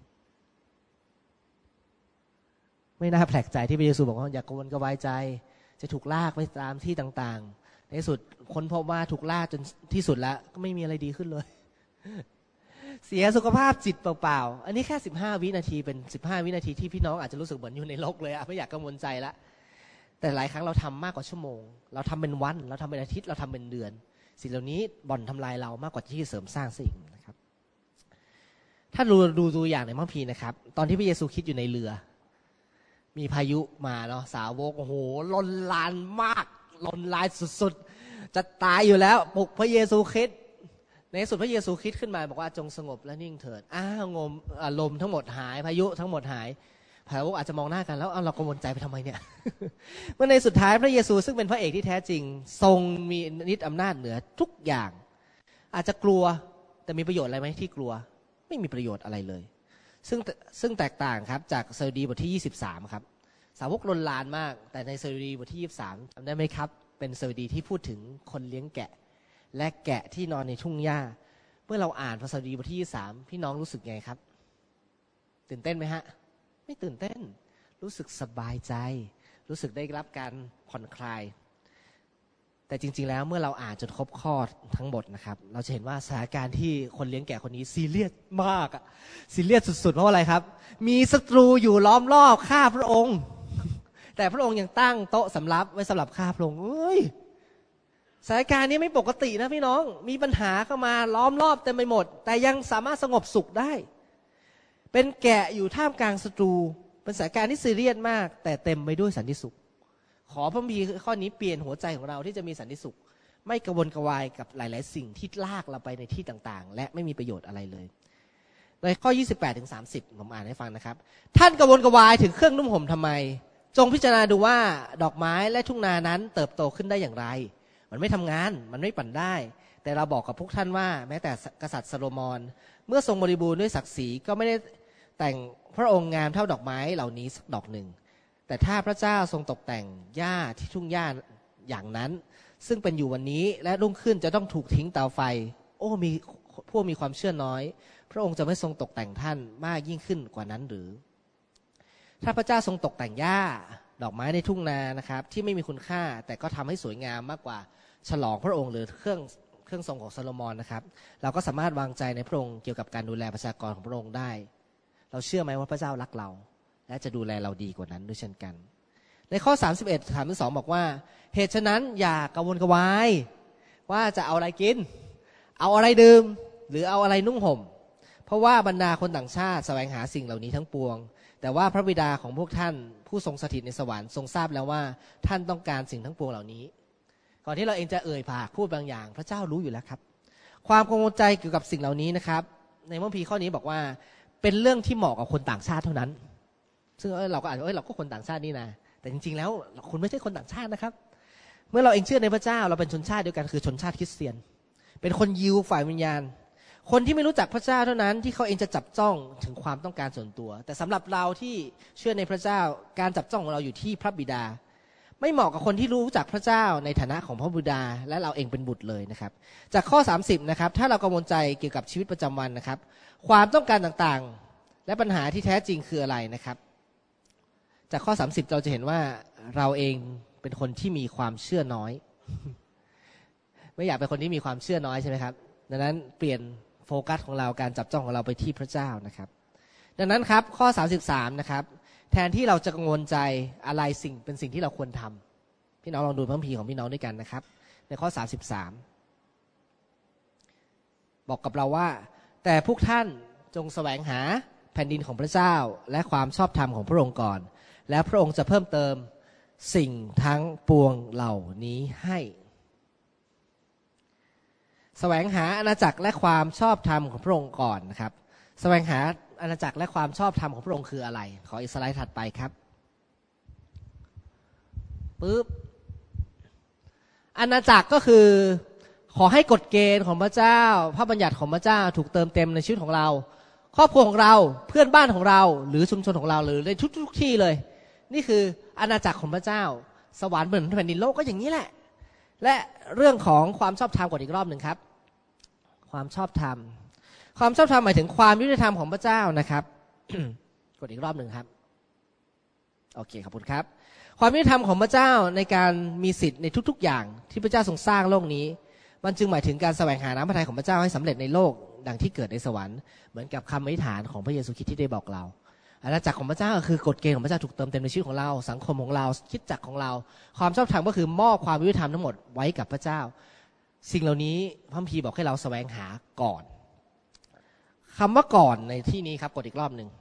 ไม่น่าแปลกใจที่พระเยซูบอกว่าอย่ากังวลกระวายใจจะถูกลากไปตามที่ต่างๆในที่สุดคนพบว่าถูกลากจนที่สุดแล้วก็ไม่มีอะไรดีขึ้นเลยเสียสุขภาพจิตเปล่าๆอันนี้แค่สิบห้าวินาทีเป็นสิบห้าวินาทีที่พี่น้องอาจจะรู้สึกเหมือนอยู่ในโลกเลยอะไม่อยากกังวลใจละแต่หลายครั้งเราทำมากกว่าชั่วโมงเราทำเป็นวันเราทำเป็นอาทิตย์เราทำเป็นเดือนสิ่งเหล่านี้บ่อนทำลายเรามากกว่าที่จะเสริมสร้างสิ่งนะครับถ้าดูดูตัวอย่างในพระคัมภีร์นะครับตอนที่พระเยซูคริสต์อยู่ในเรือมีพายุมาเนาะสาวกโอ้โหลนลานมากลนลายสุดๆจะตายอยู่แล้วปลุกพระเยซูคริสต์ในที่สุดพระเยซูคริสต์ขึ้นมาบอกว่าจงสงบและนิ่งเถิดอ้าวงมลมทั้งหมดหายพายุทั้งหมดหายพายุอาจจะมองหน้ากันแล้วเอาเรากังวลใจไปทำไมเนี่ยเมื่อในสุดท้ายพระเยซูซึ่งเป็นพระเอกที่แท้จริงทรงมีฤทธิ์อำนาจเหนือทุกอย่างอาจจะกลัวแต่มีประโยชน์อะไรไหมที่กลัวไม่มีประโยชน์อะไรเลยซึ่งซึ่งแตกต่างครับจากสดุดีบทที่ยี่สิบสามครับสาวกลนลานมากแต่ในสดุดีบทที่ยี่สิบสามจำได้ไหมครับเป็นสดุดีที่พูดถึงคนเลี้ยงแกะและแกะที่นอนในทุ่งหญ้าเมื่อเราอ่านพระสดุดีบทที่ยี่สิบสามพี่น้องรู้สึกไงครับตื่นเต้นไหมฮะไม่ตื่นเต้นรู้สึกสบายใจรู้สึกได้รับการผ่อนคลายแต่จริงๆแล้วเมื่อเราอ่านจนครบข้อทั้งหมดนะครับเราจะเห็นว่าสถานการณ์ที่คนเลี้ยงแกะคนนี้ซีเรียสมากอะซีเรียสสุดๆเพราะอะไรครับมีศัตรูอยู่ล้อมรอบฆ่าพระองค์แต่พระองค์ยังตั้งโต๊ะสำรับไว้สำหรับฆ่าพระองค์เอ้ยสถานการณ์นี้ไม่ปกตินะพี่น้องมีปัญหาเข้ามาล้อมรอบเต็มไปหมดแต่ยังสามารถสงบสุขได้เป็นแกะอยู่ท่ามกลางศัตรูเป็นสถานการณ์ที่ซีเรียสมากแต่เต็มไปด้วยสันติสุขขอพระบีข้อนี้เปลี่ยนหัวใจของเราที่จะมีสันติสุขไม่กระวนกระวายกับหลายๆสิ่งที่ลากเราไปในที่ต่างๆและไม่มีประโยชน์อะไรเลยในข้อยี่สิบแปดถึงสามสิบผมอ่านให้ฟังนะครับท่านกระวนกระวายถึงเครื่องนุ่มห่มทำไมจงพิจารณาดูว่าดอกไม้และทุ่งนานั้นเติบโตขึ้นได้อย่างไรมันไม่ทำงานมันไม่ปั่นได้แต่เราบอกกับพวกท่านว่าแม้แต่กษัตริย์ซาโลมอนเมื่อทรงบริบูรณ์ด้วยศักดิ์ศรีก็ไม่ได้แต่งพระองค์งามเท่าดอกไม้เหล่านี้สักดอกหนึ่งแต่ถ้าพระเจ้าทรงตกแต่งหญ้าที่ทุ่งหญ้าอย่างนั้นซึ่งเป็นอยู่วันนี้และรุ่งขึ้นจะต้องถูกทิ้งเตาไฟโอ้มีพวกมีความเชื่อน้อยพระองค์จะไม่ทรงตกแต่งท่านมากยิ่งขึ้นกว่านั้นหรือถ้าพระเจ้าทรงตกแต่งหญ้าดอกไม้ในทุ่งนานะครับที่ไม่มีคุณค่าแต่ก็ทำให้สวยงามมากกว่าฉลองพระองค์หรือเครื่องเครื่องทรงของซาโลมอนนะครับเราก็สามารถวางใจในพระองค์เกี่ยวกับการดูแลประชากรของพระองค์ได้เราเชื่อไหมว่าพระเจ้ารักเราและจะดูแลเราดีกว่านั้นด้วยเช่นกันในข้อสามสิบเอ็ด สามสิบสองบอกว่าเหตุฉะนั้นอย่ากระวนกระวายว่าจะเอาอะไรกินเอาอะไรดื่มหรือเอาอะไรนุ่งห่มเพราะว่าบรรดาคนต่างชาติแสวงหาสิ่งเหล่านี้ทั้งปวงแต่ว่าพระบิดาของพวกท่านผู้ทรงสถิตในสวรรค์ทรงทราบแล้วว่าท่านต้องการสิ่งทั้งปวงเหล่านี้ก่อนที่เราเองจะเอ่ยปากพูดบางอย่างพระเจ้ารู้อยู่แล้วครับความกังวลใจเกี่ยวกับสิ่งเหล่านี้นะครับในพระคัมภีร์ข้อนี้บอกว่าเป็นเรื่องที่เหมาะกับคนต่างชาติเท่านั้นซึ่งเราก็อาจจะเอ้ยเราก็คนต่างชาตินี่นะแต่จริงๆแล้วคุณไม่ใช่คนต่างชาตินะครับเมื่อเราเองเชื่อในพระเจ้าเราเป็นชนชาติเดียวกันคือชนชาติคริสเตียนเป็นคนยิวฝ่ายวิญญาณคนที่ไม่รู้จักพระเจ้าเท่านั้นที่เขาเองจะจับจ้องถึงความต้องการส่วนตัวแต่สำหรับเราที่เชื่อในพระเจ้าการจับจ้องของเราอยู่ที่พระบิดาไม่เหมาะกับคนที่รู้จักพระเจ้าในฐานะของพระบิดาและเราเองเป็นบุตรเลยนะครับจากข้อสามสิบนะครับถ้าเรากังวลใจเกี่ยวกับชีวิตประจำวันนะครับความต้องการต่างๆและปัญหาที่แท้จริงคืออะไรนะครับจากข้อสามสิบเราจะเห็นว่าเราเองเป็นคนที่มีความเชื่อน้อย ไม่อยากเป็นคนที่มีความเชื่อน้อยใช่ไหมครับดังนั้นเปลี่ยนโฟกัสของเราการจับจ้องของเราไปที่พระเจ้านะครับดังนั้นครับข้อสามสิบสามนะครับแทนที่เราจะกังวลใจอะไรสิ่งเป็นสิ่งที่เราควรทำพี่น้องลองดูพระคัมภีร์ของพี่น้องด้วยกันนะครับในข้อสามสิบสามบอกกับเราว่าแต่พวกท่านจงแสวงหาแผ่นดินของพระเจ้าและความชอบธรรมของพระองค์ก่อนแล้วพระองค์จะเพิ่มเติมสิ่งทั้งปวงเหล่านี้ให้แสวงหาอาณาจักรและความชอบธรรมของพระองค์ก่อนนะครับแสวงหาอาณาจักรและความชอบธรรมของพระองค์คืออะไรขออีกสไลด์ถัดไปครับปึ๊บอาณาจักรก็คือขอให้กฎเกณฑ์ของพระเจ้าพระบัญญัติของพระเจ้าถูกเติมเต็มในชีวิตของเราครอบครัวของเราเพื่อนบ้านของเราหรือชุมชนของเราหรือในทุกๆที่เลยนี่คืออาณาจักรของพระเจ้าสวรรค์เหมือนแผ่นดินโลกก็อย่างนี้แหละและเรื่องของความชอบธรรมกดอีกรอบหนึ่งครับความชอบธรรมความชอบธรรมหมายถึงความยุติธรรมของพระเจ้านะครับ กดอีกรอบหนึ่งครับโอเคขอบคุณครับความยุติธรรมของพระเจ้าในการมีสิทธิ์ในทุกๆอย่างที่พระเจ้าทรงสร้างโลกนี้มันจึงหมายถึงการแสวงหาน้ำพระทัยของพระเจ้าให้สำเร็จในโลกดังที่เกิดในสวรรค์เหมือนกับคำอธิษฐานของพระเยซูคริสต์ที่ได้บอกเราอาณาจักรของพระเจ้าคือกฎเกณฑ์ของพระเจ้าถูกเติมเต็มในชีวิตของเราสังคมของเราคริสตจักรของเราความชอบธรรมก็คือมอบความยุติธรรมทั้งหมดไว้กับพระเจ้าสิ่งเหล่านี้พระคัมภีร์บอกให้เราแสวงหาก่อนคำว่าก่อนในที่นี้ครับกดอีกรอบหนึ่ง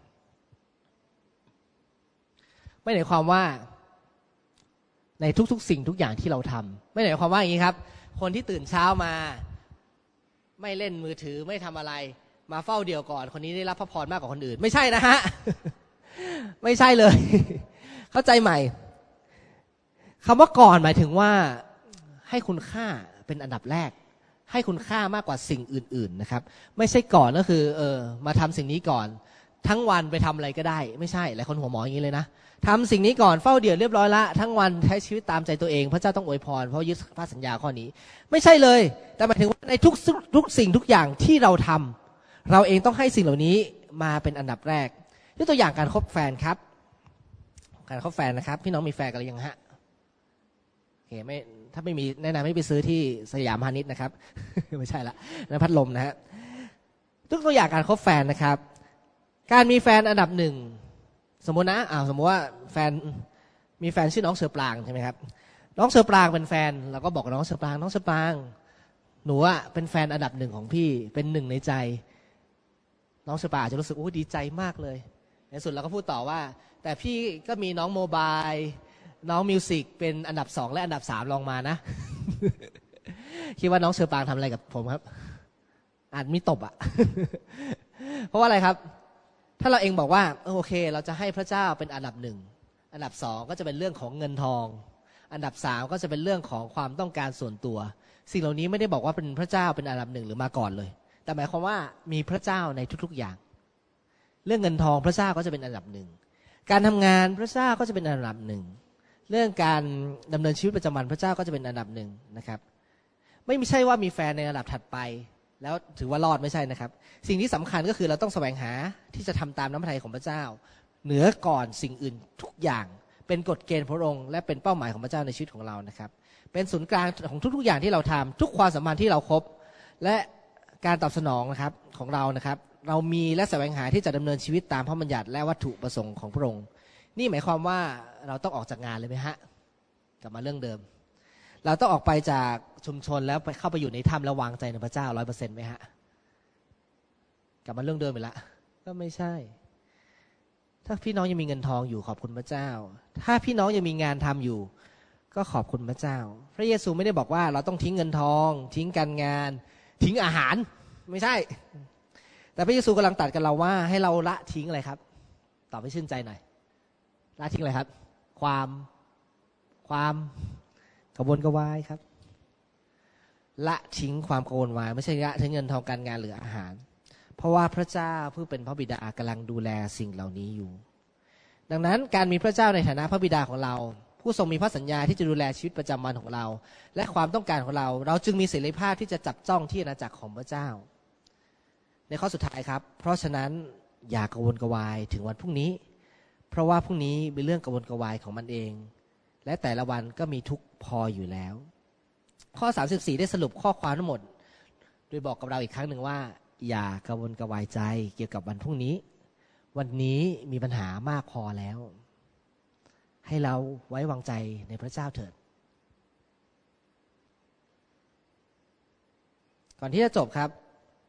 ไม่ได้ความว่าในทุกๆสิ่งทุกอย่างที่เราทำไม่ได้ความว่าอย่างนี้ครับคนที่ตื่นเช้ามาไม่เล่นมือถือไม่ทำอะไรมาเฝ้าเดี่ยวก่อนคนนี้ได้รับพระพรมากกว่าคนอื่นไม่ใช่นะฮะ ไม่ใช่เลย เข้าใจใหม่คำว่าก่อนหมายถึงว่าให้คุณค่าเป็นอันดับแรกให้คุณค่ามากกว่าสิ่งอื่นๆนะครับไม่ใช่ก่อนก็คือเออมาทำสิ่งนี้ก่อนทั้งวันไปทำอะไรก็ได้ไม่ใช่หลายคนหัวหมออย่างนี้เลยนะทำสิ่งนี้ก่อนเฝ้าเดี่ยวเรียบร้อยละทั้งวันใช้ชีวิตตามใจตัวเองพระเจ้าต้องอวยพรเพราะยึดพระสัญญาข้อนี้ไม่ใช่เลยแต่หมายถึงว่าในทุกทุกสิ่งทุกอย่างที่เราทำเราเองต้องให้สิ่งเหล่านี้มาเป็นอันดับแรกยกตัวอย่างการคบแฟนครับการคบแฟนนะครับพี่น้องมีแฟนกันหรือยังฮะโอเคไม่ถ้าไม่มีแนะนำให้ไปซื้อที่สยามพาณิชย์นะครับ ไม่ใช่ละนั่นพัดลมนะฮะทุกตัวอย่างการคบแฟนนะครับการมีแฟนอันดับหนึ่งสมมตินะอ้าวสมมติว่าแฟนมีแฟนชื่อน้องเสือปรางใช่ไหมครับน้องเสือปรางเป็นแฟนเราก็บอกกับน้องเสือปรางน้องเสือปรางหนูอะเป็นแฟนอันดับหนึ่งของพี่เป็นหนึ่งในใจน้องเสือปรางอาจจะรู้สึกโอ้ดีใจมากเลยในสุดเราก็พูดต่อว่าแต่พี่ก็มีน้องโมบายน้องมิวสิกเป็นอันดับสองและอันดับสามลองมานะ คิดว่าน้องเสือปรางทำอะไรกับผมครับอาจมีตบอ่ะ เพราะว่าอะไรครับถ้าเราเองบอกว่าโอเคเราจะให้พระเจ้าเป็นอันดับหนึ่งอันดับสองก็จะเป็นเรื่องของเงินทองอันดับสามก็จะเป็นเรื่องของความต้องการส่วนตัวสิ่งเหล่านี้ไม่ได้บอกว่าเป็นพระเจ้าเป็นอันดับหนึ่งหรือมาก่อนเลยแต่หมายความว่ามีพระเจ้าในทุกๆอย่างเรื่องเงินทองพระเจ้าก็จะเป็นอันดับหนึ่งการทำงานพระเจ้าก็จะเป็นอันดับหนึ่งเรื่องการดำเนินชีวิตประจำวันพระเจ้าก็จะเป็นอันดับหนึ่งนะครับไม่ใช่ว่ามีแฟนในระดับถัดไปแล้วถือว่ารอดไม่ใช่นะครับสิ่งที่สำคัญก็คือเราต้องแสวงหาที่จะทำตามน้ำพระทัยของพระเจ้าเหนือก่อนสิ่งอื่นทุกอย่างเป็นกฎเกณฑ์พระองค์และเป็นเป้าหมายของพระเจ้าในชีวิตของเรานะครับเป็นศูนย์กลางของทุกๆอย่างที่เราทำทุกความสัมพันธ์ที่เราครบและการตอบสนองนะครับของเรานะครับเรามีและแสวงหาที่จะดำเนินชีวิตตามพระบัญญัติและวัตถุประสงค์ของพระองค์นี่หมายความว่าเราต้องออกจากงานเลยไหมฮะกลับมาเรื่องเดิมเราต้องออกไปจากชุมชนแล้วไปเข้าไปอยู่ในถ้ำแล้ววางใจในพระเจ้าร้อยเปอร์เซ็นต์ไหมฮะกลับมาเรื่องเดิมไปละก็ไม่ใช่ถ้าพี่น้องยังมีเงินทองอยู่ขอบคุณพระเจ้าถ้าพี่น้องยังมีงานทำอยู่ก็ขอบคุณพระเจ้าพระเยซูไม่ได้บอกว่าเราต้องทิ้งเงินทองทิ้งการงานทิ้งอาหารไม่ใช่แต่พระเยซูกำลังตัดกับเราว่าให้เราละทิ้งอะไรครับตอบให้ชื่นใจหน่อยละทิ้งอะไรครับความความกระวนกระวายครับละทิ้งความกระวนกระวายไม่ใช่ละทิ้งเงินทองการงานหรืออาหารเพราะว่าพระเจ้าผู้เป็นพระบิดากำลังดูแลสิ่งเหล่านี้อยู่ดังนั้นการมีพระเจ้าในฐานะพระบิดาของเราผู้ทรงมีพระสัญญาที่จะดูแลชีวิตประจำวันของเราและความต้องการของเราเราจึงมีเสรีภาพที่จะจับจ้องที่อาณาจักรของพระเจ้าในข้อสุดท้ายครับเพราะฉะนั้นอย่ากระวนกระวายถึงวันพรุ่งนี้เพราะว่าพรุ่งนี้เป็นเรื่องกระวนกระวายของมันเองและแต่ละวันก็มีทุกข์พออยู่แล้วข้อสามสิบสี่ได้สรุปข้อความทั้งหมดโดยบอกกับเราอีกครั้งหนึ่งว่าอย่ากระวนกระวายใจเกี่ยวกับวันพรุ่งนี้วันนี้มีปัญหามากพอแล้วให้เราไว้วางใจในพระเจ้าเถิดก่อนที่จะจบครับ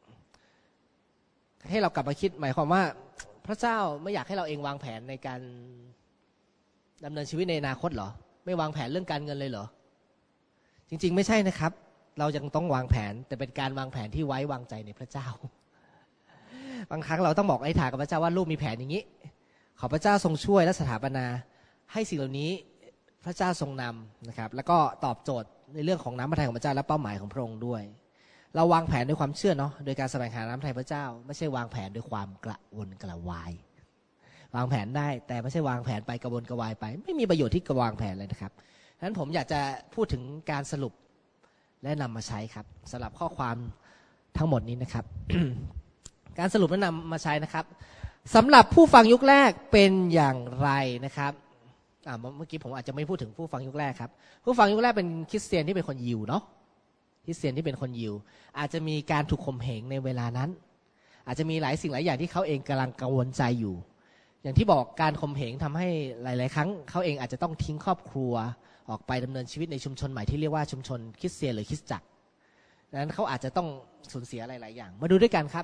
ให้เรากลับมาคิดหมายความว่าพระเจ้าไม่อยากให้เราเองวางแผนในการดำเนินชีวิตในอนาคตเหรอไม่วางแผนเรื่องการเงินเลยเหรอจริงๆไม่ใช่นะครับเรายังต้องวางแผนแต่เป็นการวางแผนที่ไว้วางใจในพระเจ้าบางครั้งเราต้องบอกไอ้ถามกับพระเจ้าว่าลูกมีแผนอย่างนี้ขอพระเจ้าทรงช่วยและสถาปนาให้สิ่งเหล่านี้พระเจ้าทรงนำนะครับแล้วก็ตอบโจทย์ในเรื่องของน้ำพระทัยของพระเจ้าและเป้าหมายของพระองค์ด้วยเราวางแผนด้วยความเชื่อเนาะโดยการแสวงหาน้ำพระทัยพระเจ้าไม่ใช่วางแผนด้วยความกระวนกระวายวางแผนได้แต่ไม่ใช่วางแผนไปกระวนกระวายไปไม่มีประโยชน์ที่จะวางแผนเลยนะครับฉะนั้นผมอยากจะพูดถึงการสรุปและนำมาใช้ครับสำหรับข้อความทั้งหมดนี้นะครับ การสรุปและนำมาใช้นะครับสำหรับผู้ฟังยุคแรกเป็นอย่างไรนะครับเมื่อกี้ผมอาจจะไม่พูดถึงผู้ฟังยุคแรกครับผู้ฟังยุคแรกเป็นคริสเตียนที่เป็นคนยิวเนาะคริสเตียนที่เป็นคนยิวอาจจะมีการถูกข่มเหงในเวลานั้นอาจจะมีหลายสิ่งหลายอย่างที่เขาเองกำลังกังวลใจอยู่อย่างที่บอกการข่มเหงทำให้หลายๆครั้งเขาเองอาจจะต้องทิ้งครอบครัวออกไปดำเนินชีวิตในชุมชนใหม่ที่เรียกว่าชุมชนคริสเตียนหรือคริสตจักรดังนั้นเขาอาจจะต้องสูญเสียหลายๆอย่างมาดูด้วยกันครับ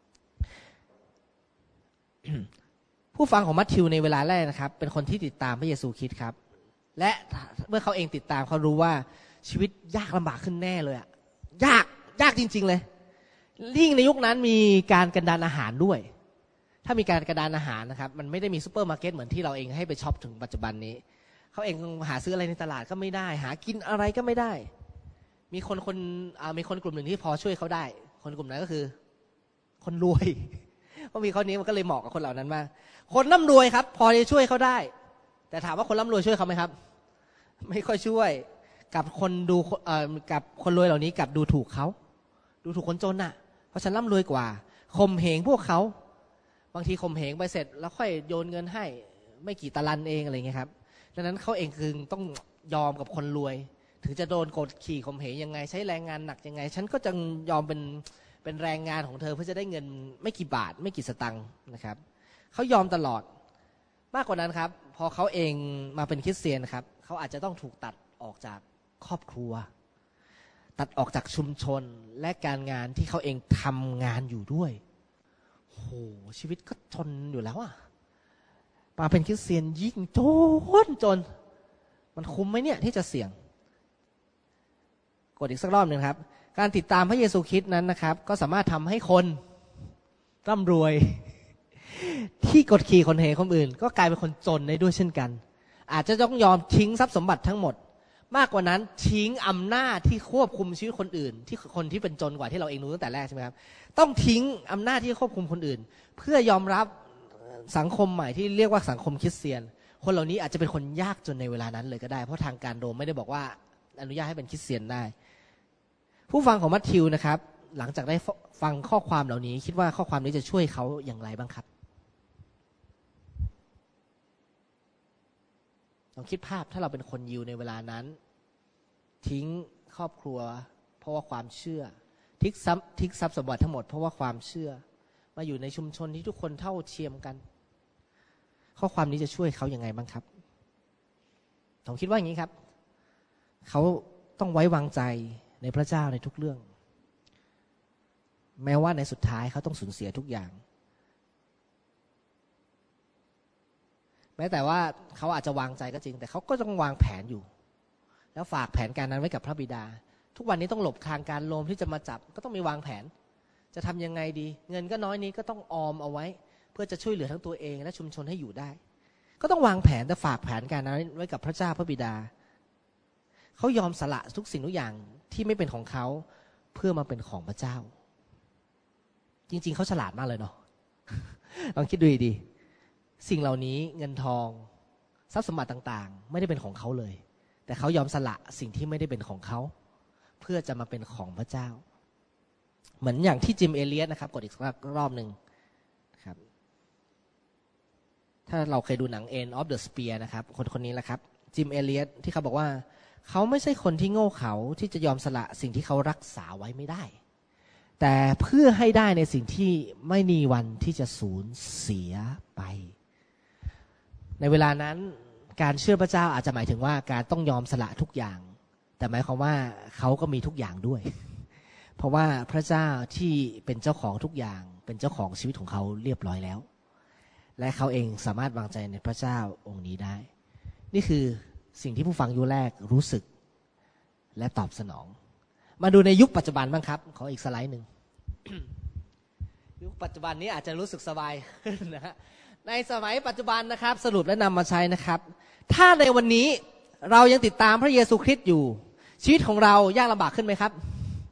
ผู้ฟังของมัทธิวในเวลาแรกนะครับเป็นคนที่ติดตามพระเยซูคริสต์ครับและเมื่อเขาเองติดตามเขารู้ว่าชีวิตยากลำบากขึ้นแน่เลยอะยากยากจริงๆเลยยิ่งในยุคนั้นมีการกันดารอาหารด้วยถ้ามีการกระดานอาหารนะครับมันไม่ได้มีซูเปอร์มาร์เก็ตเหมือนที่เราเองให้ไปช็อปถึงปัจจุบันนี้เขาเองหาซื้ออะไรในตลาดก็ไม่ได้หากินอะไรก็ไม่ได้มีคนคนมีคนกลุ่มหนึ่งที่พอช่วยเขาได้คนกลุ่มนั้นก็คือคนรวยเพราะมีข้อนี้มันก็เลยเหมาะกับคนเหล่านั้นมากคนร่ำรวยครับพอจะช่วยเขาได้แต่ถามว่าคนร่ำรวยช่วยเขาไหมครับไม่ค่อยช่วยกับคนดูกับคนรวยเหล่านี้กับดูถูกเขาดูถูกคนจนน่ะเพราะฉันร่ำรวยกว่าข่มเหงพวกเขาบางทีข่มเหงไปเสร็จแล้วค่อยโยนเงินให้ไม่กี่ตะลันเองอะไรเงี้ยครับดังนั้นเขาเองคือต้องยอมกับคนรวยถึงจะโดนกดขี่ข่มเหงยังไงใช้แรงงานหนักยังไงฉันก็จะยอมเป็นเป็นแรงงานของเธอเพื่อจะได้เงินไม่กี่บาทไม่กี่สตังค์นะครับเขายอมตลอดมากกว่านั้นครับพอเขาเองมาเป็นคริสเตียนครับเขาอาจจะต้องถูกตัดออกจากครอบครัวตัดออกจากชุมชนและการงานที่เขาเองทำงานอยู่ด้วยโอ้โหชีวิตก็จนอยู่แล้วอะมาเป็นคริสเตียนยิ่งจนจนมันคุ้มไหมเนี่ยที่จะเสี่ยงกดอีกสักรอบหนึ่งครับการติดตามพระเยซูคริสต์นั้นนะครับก็สามารถทำให้คนร่ำรวยที่กดขี่คนเหงคนอื่นก็กลายเป็นคนจนได้ด้วยเช่นกันอาจจะต้องยอมทิ้งทรัพย์สมบัติทั้งหมดมากกว่านั้นทิ้งอำนาจที่ควบคุมชีวิตคนอื่นที่คนที่เป็นจนกว่าที่เราเองรู้ตั้งแต่แรกใช่ไหมครับต้องทิ้งอำนาจที่ควบคุมคนอื่นเพื่อยอมรับสังคมใหม่ที่เรียกว่าสังคมคริสเตียนคนเหล่านี้อาจจะเป็นคนยากจนในเวลานั้นเลยก็ได้เพราะทางการโรมไม่ได้บอกว่าอนุญาตให้เป็นคริสเตียนได้ผู้ฟังของมัทธิวนะครับหลังจากได้ฟังข้อความเหล่านี้คิดว่าข้อความนี้จะช่วยเขาอย่างไรบ้างครับลองคิดภาพถ้าเราเป็นคนยิวในเวลานั้นทิ้งครอบครัวเพราะว่าความเชื่อทิ้งทรัพย์ทิ้งทรัพย์สมบัติทั้งหมดเพราะว่าความเชื่อมาอยู่ในชุมชนที่ทุกคนเท่าเทียมกันข้อความนี้จะช่วยเขาอย่างไงบ้างครับผมคิดว่าอย่างนี้ครับเขาต้องไว้วางใจในพระเจ้าในทุกเรื่องแม้ว่าในสุดท้ายเขาต้องสูญเสียทุกอย่างแม้แต่ว่าเขาอาจจะวางใจก็จริงแต่เขาก็ต้องวางแผนอยู่แล้วฝากแผนการนั้นไว้กับพระบิดาทุกวันนี้ต้องหลบทางการโลมที่จะมาจับก็ต้องมีวางแผนจะทำยังไงดีเงินก็น้อยนี้ก็ต้องออมเอาไว้เพื่อจะช่วยเหลือทั้งตัวเองและชุมชนให้อยู่ได้ก็ต้องวางแผนแต่ฝากแผนการนั้นไว้กับพระเจ้าพระบิดาเขายอมสละทุกสิ่งทุกอย่างที่ไม่เป็นของเขาเพื่อมาเป็นของพระเจ้าจริงๆเขาฉลาดมากเลยเนาะ ลองคิดดูดีสิ่งเหล่านี้เงินทองทรัพย์สมบัติต่างๆไม่ได้เป็นของเขาเลยแต่เขายอมสละสิ่งที่ไม่ได้เป็นของเขาเพื่อจะมาเป็นของพระเจ้าเหมือนอย่างที่จิมเอเลียสนะครับกดอีกสักรอบหนึ่งครับถ้าเราเคยดูหนัง End of the Spear นะครับคนคนนี้แหละครับจิมเอเลียสที่เขาบอกว่าเขาไม่ใช่คนที่โง่เขลาที่จะยอมสละสิ่งที่เขารักษาไว้ไม่ได้แต่เพื่อให้ได้ในสิ่งที่ไม่มีวันที่จะสูญเสียไปในเวลานั้นการเชื่อพระเจ้าอาจจะหมายถึงว่าการต้องยอมสละทุกอย่างแต่หมายความว่าเขาก็มีทุกอย่างด้วยเพราะว่าพระเจ้าที่เป็นเจ้าของทุกอย่างเป็นเจ้าของชีวิตของเขาเรียบร้อยแล้วและเขาเองสามารถวางใจในพระเจ้าองค์นี้ได้นี่คือสิ่งที่ผู้ฟังยุคแรกรู้สึกและตอบสนองมาดูในยุคปัจจุบันบ้างครับขออีกสไลด์หนึ่ง ยุคปัจจุบันนี้อาจจะรู้สึกสบายขึ้นนะฮะในสมัยปัจจุบันนะครับสรุปและนำมาใช้นะครับถ้าในวันนี้เรายังติดตามพระเยซูคริสต์อยู่ชีวิตของเรายากลำบากขึ้นไหมครับ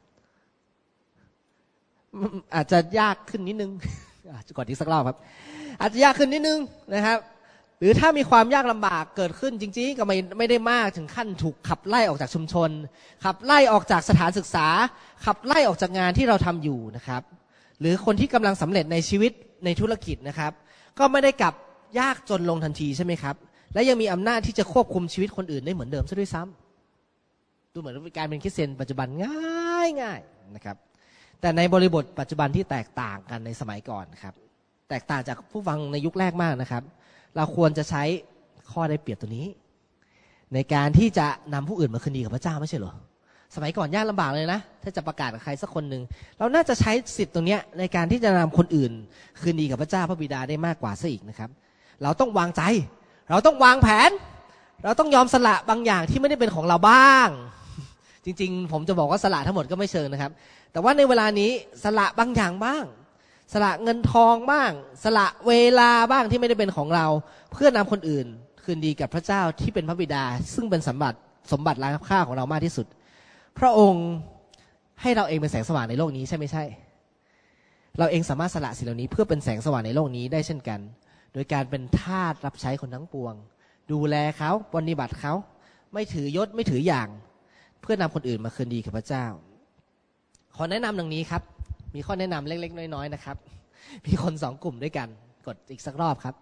อาจจะยากขึ้นนิดนึงก่อนอีกสักรอบครับอาจจะยากขึ้นนิดนึงนะครับหรือถ้ามีความยากลำบากเกิดขึ้นจริงๆก็ไม่ไม่ได้มากถึงขั้นถูกขับไล่ออกจากชุมชนขับไล่ออกจากสถานศึกษาขับไล่ออกจากงานที่เราทำอยู่นะครับหรือคนที่กำลังสำเร็จในชีวิตในธุรกิจนะครับก็ไม่ได้กลับยากจนลงทันทีใช่ไหมครับและยังมีอำนาจที่จะควบคุมชีวิตคนอื่นได้เหมือนเดิมซะด้วยซ้ำดูเหมือนการเป็นคริสเตียนปัจจุบันง่ายง่ายนะครับแต่ในบริบทปัจจุบันที่แตกต่างกันในสมัยก่อนครับแตกต่างจากผู้ฟังในยุคแรกมากนะครับเราควรจะใช้ข้อได้เปรียบตัวนี้ในการที่จะนำผู้อื่นมาคืนดีกับพระเจ้าไม่ใช่เหรอสมัยก่อนยากลำบากเลยนะถ้าจะประกาศกับใครสักคนหนึ่งเราน่าจะใช้สิทธิ์ตรงนี้ในการที่จะนำคนอื่นคืนดีกับพระเจ้าพระบิดาได้มากกว่าซะอีกนะครับเราต้องวางใจเราต้องวางแผนเราต้องยอมสละบางอย่างที่ไม่ได้เป็นของเราบ้างจริงๆผมจะบอกว่าสละทั้งหมดก็ไม่เชิงนะครับแต่ว่าในเวลานี้สละบางอย่างบ้างสละเงินทองบ้างสละเวลาบ้างที่ไม่ได้เป็นของเราเพื่อนำคนอื่นคืนดีกับพระเจ้าที่เป็นพระบิดาซึ่งเป็นสมบัติสมบัติล้ำค่าของเรามากที่สุดพระองค์ให้เราเองเป็นแสงสว่างในโลกนี้ใช่ไม่ใช่เราเองสามารถสละสิ่งเหล่านี้เพื่อเป็นแสงสว่างในโลกนี้ได้เช่นกันโดยการเป็นทาสรับใช้คนทั้งปวงดูแลเขาปฏิบัติเขาไม่ถือยศไม่ถืออย่างเพื่อนำคนอื่นมาคืนดีกับพระเจ้าขอแนะนำดังนี้ครับมีข้อแนะนำเล็กๆน้อยๆนะครับมีคนสองกลุ่มด้วยกันกดอีกสักรอบครับ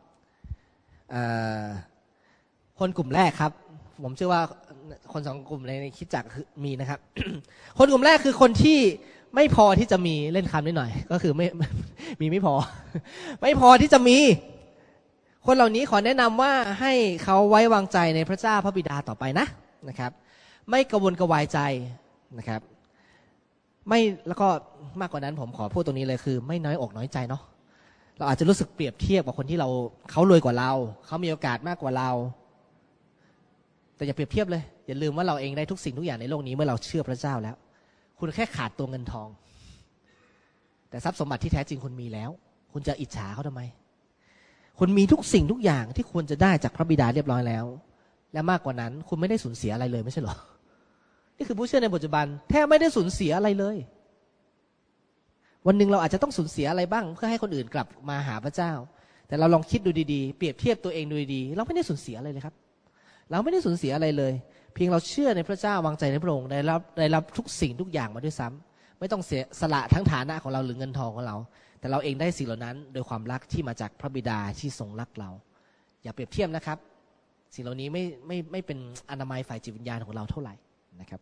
คนกลุ่มแรกครับผมเชื่อว่าคนสองกลุ่มในคิดจักมีนะครับ คนกลุ่มแรกคือคนที่ไม่พอที่จะมีเล่นคำนิดหน่อยก็คือไม่มีไม่พอ ไม่พอที่จะมีคนเหล่านี้ขอแนะนำว่าให้เขาไว้วางใจในพระเจ้าพระบิดาต่อไปนะนะครับไม่กระวนกระวายใจนะครับไม่แล้วก็มากกว่านั้นผมขอพูดตรงนี้เลยคือไม่น้อยอกน้อยใจเนาะเราอาจจะรู้สึกเปรียบเทียบกับคนที่เราเขารวยกว่าเราเขามีโอกาสมากกว่าเราแต่อย่าเปรียบเทียบเลยอย่าลืมว่าเราเองได้ทุกสิ่งทุกอย่างในโลกนี้เมื่อเราเชื่อพระเจ้าแล้วคุณแค่ขาดตัวเงินทองแต่ทรัพย์สมบัติที่แท้จริงคุณมีแล้วคุณจะอิจฉาเขาทำไมคุณมีทุกสิ่งทุกอย่างที่ควรจะได้จากพระบิดาเรียบร้อยแล้วและมากกว่านั้นคุณไม่ได้สูญเสียอะไรเลยไม่ใช่หรอนี่คือผู้เชื่อในปัจจุบันแทบไม่ได้สูญเสียอะไรเลยวันหนึ่งเราอาจจะต้องสูญเสียอะไรบ้างเพื่อให้คนอื่นกลับมาหาพระเจ้าแต่เราลองคิดดูดีๆเปรียบเทียบตัวเองดูดีๆเราไม่ได้สูญเสียอะไรเลยครับเราไม่ได้สูญเสียอะไรเลยเพียงเราเชื่อในพระเจ้าวางใจในพระองค์ได้รับได้รับทุกสิ่งทุกอย่างมาด้วยซ้ำไม่ต้องเสียสละทั้งฐานะของเราหรือเงินทองของเราแต่เราเองได้สิ่งเหล่านั้นโดยความรักที่มาจากพระบิดาที่ทรงรักเราอย่าเปรียบเทียบนะครับสิ่งเหล่านี้ไม่ไม่ไม่เป็นอนามัยฝ่ายจิตวิญญาณของเราเท่าไหร่นะครับ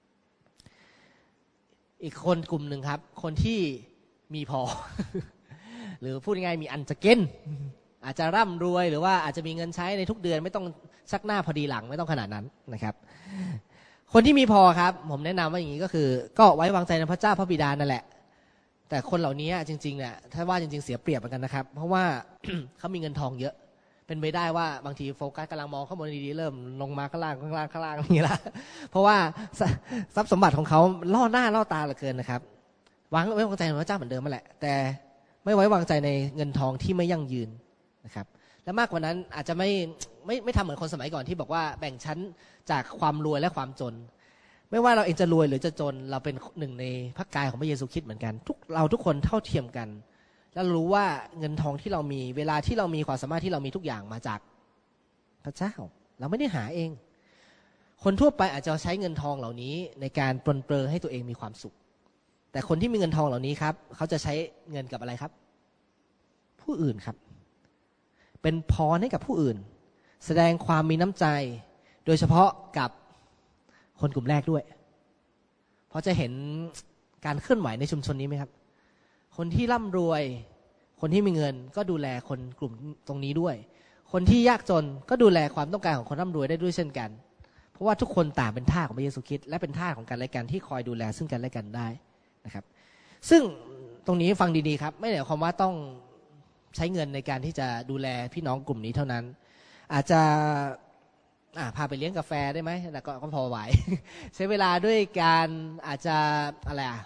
อีกคนกลุ่มหนึ่งครับคนที่มีพอ หรือพูดง่ายๆมีอันจะเก็นอาจจะร่ำรวยหรือว่าอาจจะมีเงินใช้ในทุกเดือนไม่ต้องชักหน้าพอดีหลังไม่ต้องขนาดนั้นนะครับคนที่มีพอครับผมแนะนำว่าอย่างนี้ก็คือก็ไว้วางใจในพระเจ้าพระบิดานั่นแหละแต่คนเหล่านี้จริงๆเนี่ยถ้าว่าจริงๆเสียเปรียบเหมือนกันนะครับเพราะว่า เขามีเงินทองเยอะเป็นไปได้ว่าบางทีโฟกัสกำลังมองข้างบนดีๆเริ่มลงมาข้างล่างข้างล่างข้างล่างอย่างนี้ละเพราะว่าทรัพย์สมบัติของเขาล่อหน้าล่อตาเหลือเกินนะครับวางไว้วางใจในพระเจ้าเหมือนเดิมนั่นแหละแต่ไม่ไว้วางใจในเงินทองที่ไม่ยั่งยืนนะครับและมากกว่านั้นอาจจะไม่ไม่ไม่ทำเหมือนคนสมัยก่อนที่บอกว่าแบ่งชั้นจากความรวยและความจนไม่ว่าเราเองจะรวยหรือจะจนเราเป็นหนึ่งในพระกายของพระเยซูคริสต์เหมือนกันทุกเราทุกคนเท่าเทียมกันแล้วรู้ว่าเงินทองที่เรามีเวลาที่เรามีความสามารถที่เรามีทุกอย่างมาจากพระเจ้าเราไม่ได้หาเองคนทั่วไปอาจจะใช้เงินทองเหล่านี้ในการปรนเปรอให้ตัวเองมีความสุขแต่คนที่มีเงินทองเหล่านี้ครับเขาจะใช้เงินกับอะไรครับผู้อื่นครับเป็นพรให้กับผู้อื่นแสดงความมีน้ำใจโดยเฉพาะกับคนกลุ่มแรกด้วยเพราะจะเห็นการเคลื่อนไหวในชุมชนนี้ไหมครับคนที่ร่ำรวยคนที่มีเงินก็ดูแลคนกลุ่มตรงนี้ด้วยคนที่ยากจนก็ดูแลความต้องการของคนร่ำรวยได้ด้วยเช่นกันเพราะว่าทุกคนต่างเป็นทาสของพระเยซูคริสต์และเป็นทาสของกันและกันที่คอยดูแลซึ่งกันและกันได้นะครับซึ่งตรงนี้ฟังดีๆครับไม่ได้หมายความว่าต้องใช้เงินในการที่จะดูแลพี่น้องกลุ่มนี้เท่านั้นอาจจะพาไปเลี้ยงกาแฟได้ไหมแต่ก็พอไหว ใช้เวลาด้วยการอาจจะอะไรอ่ะ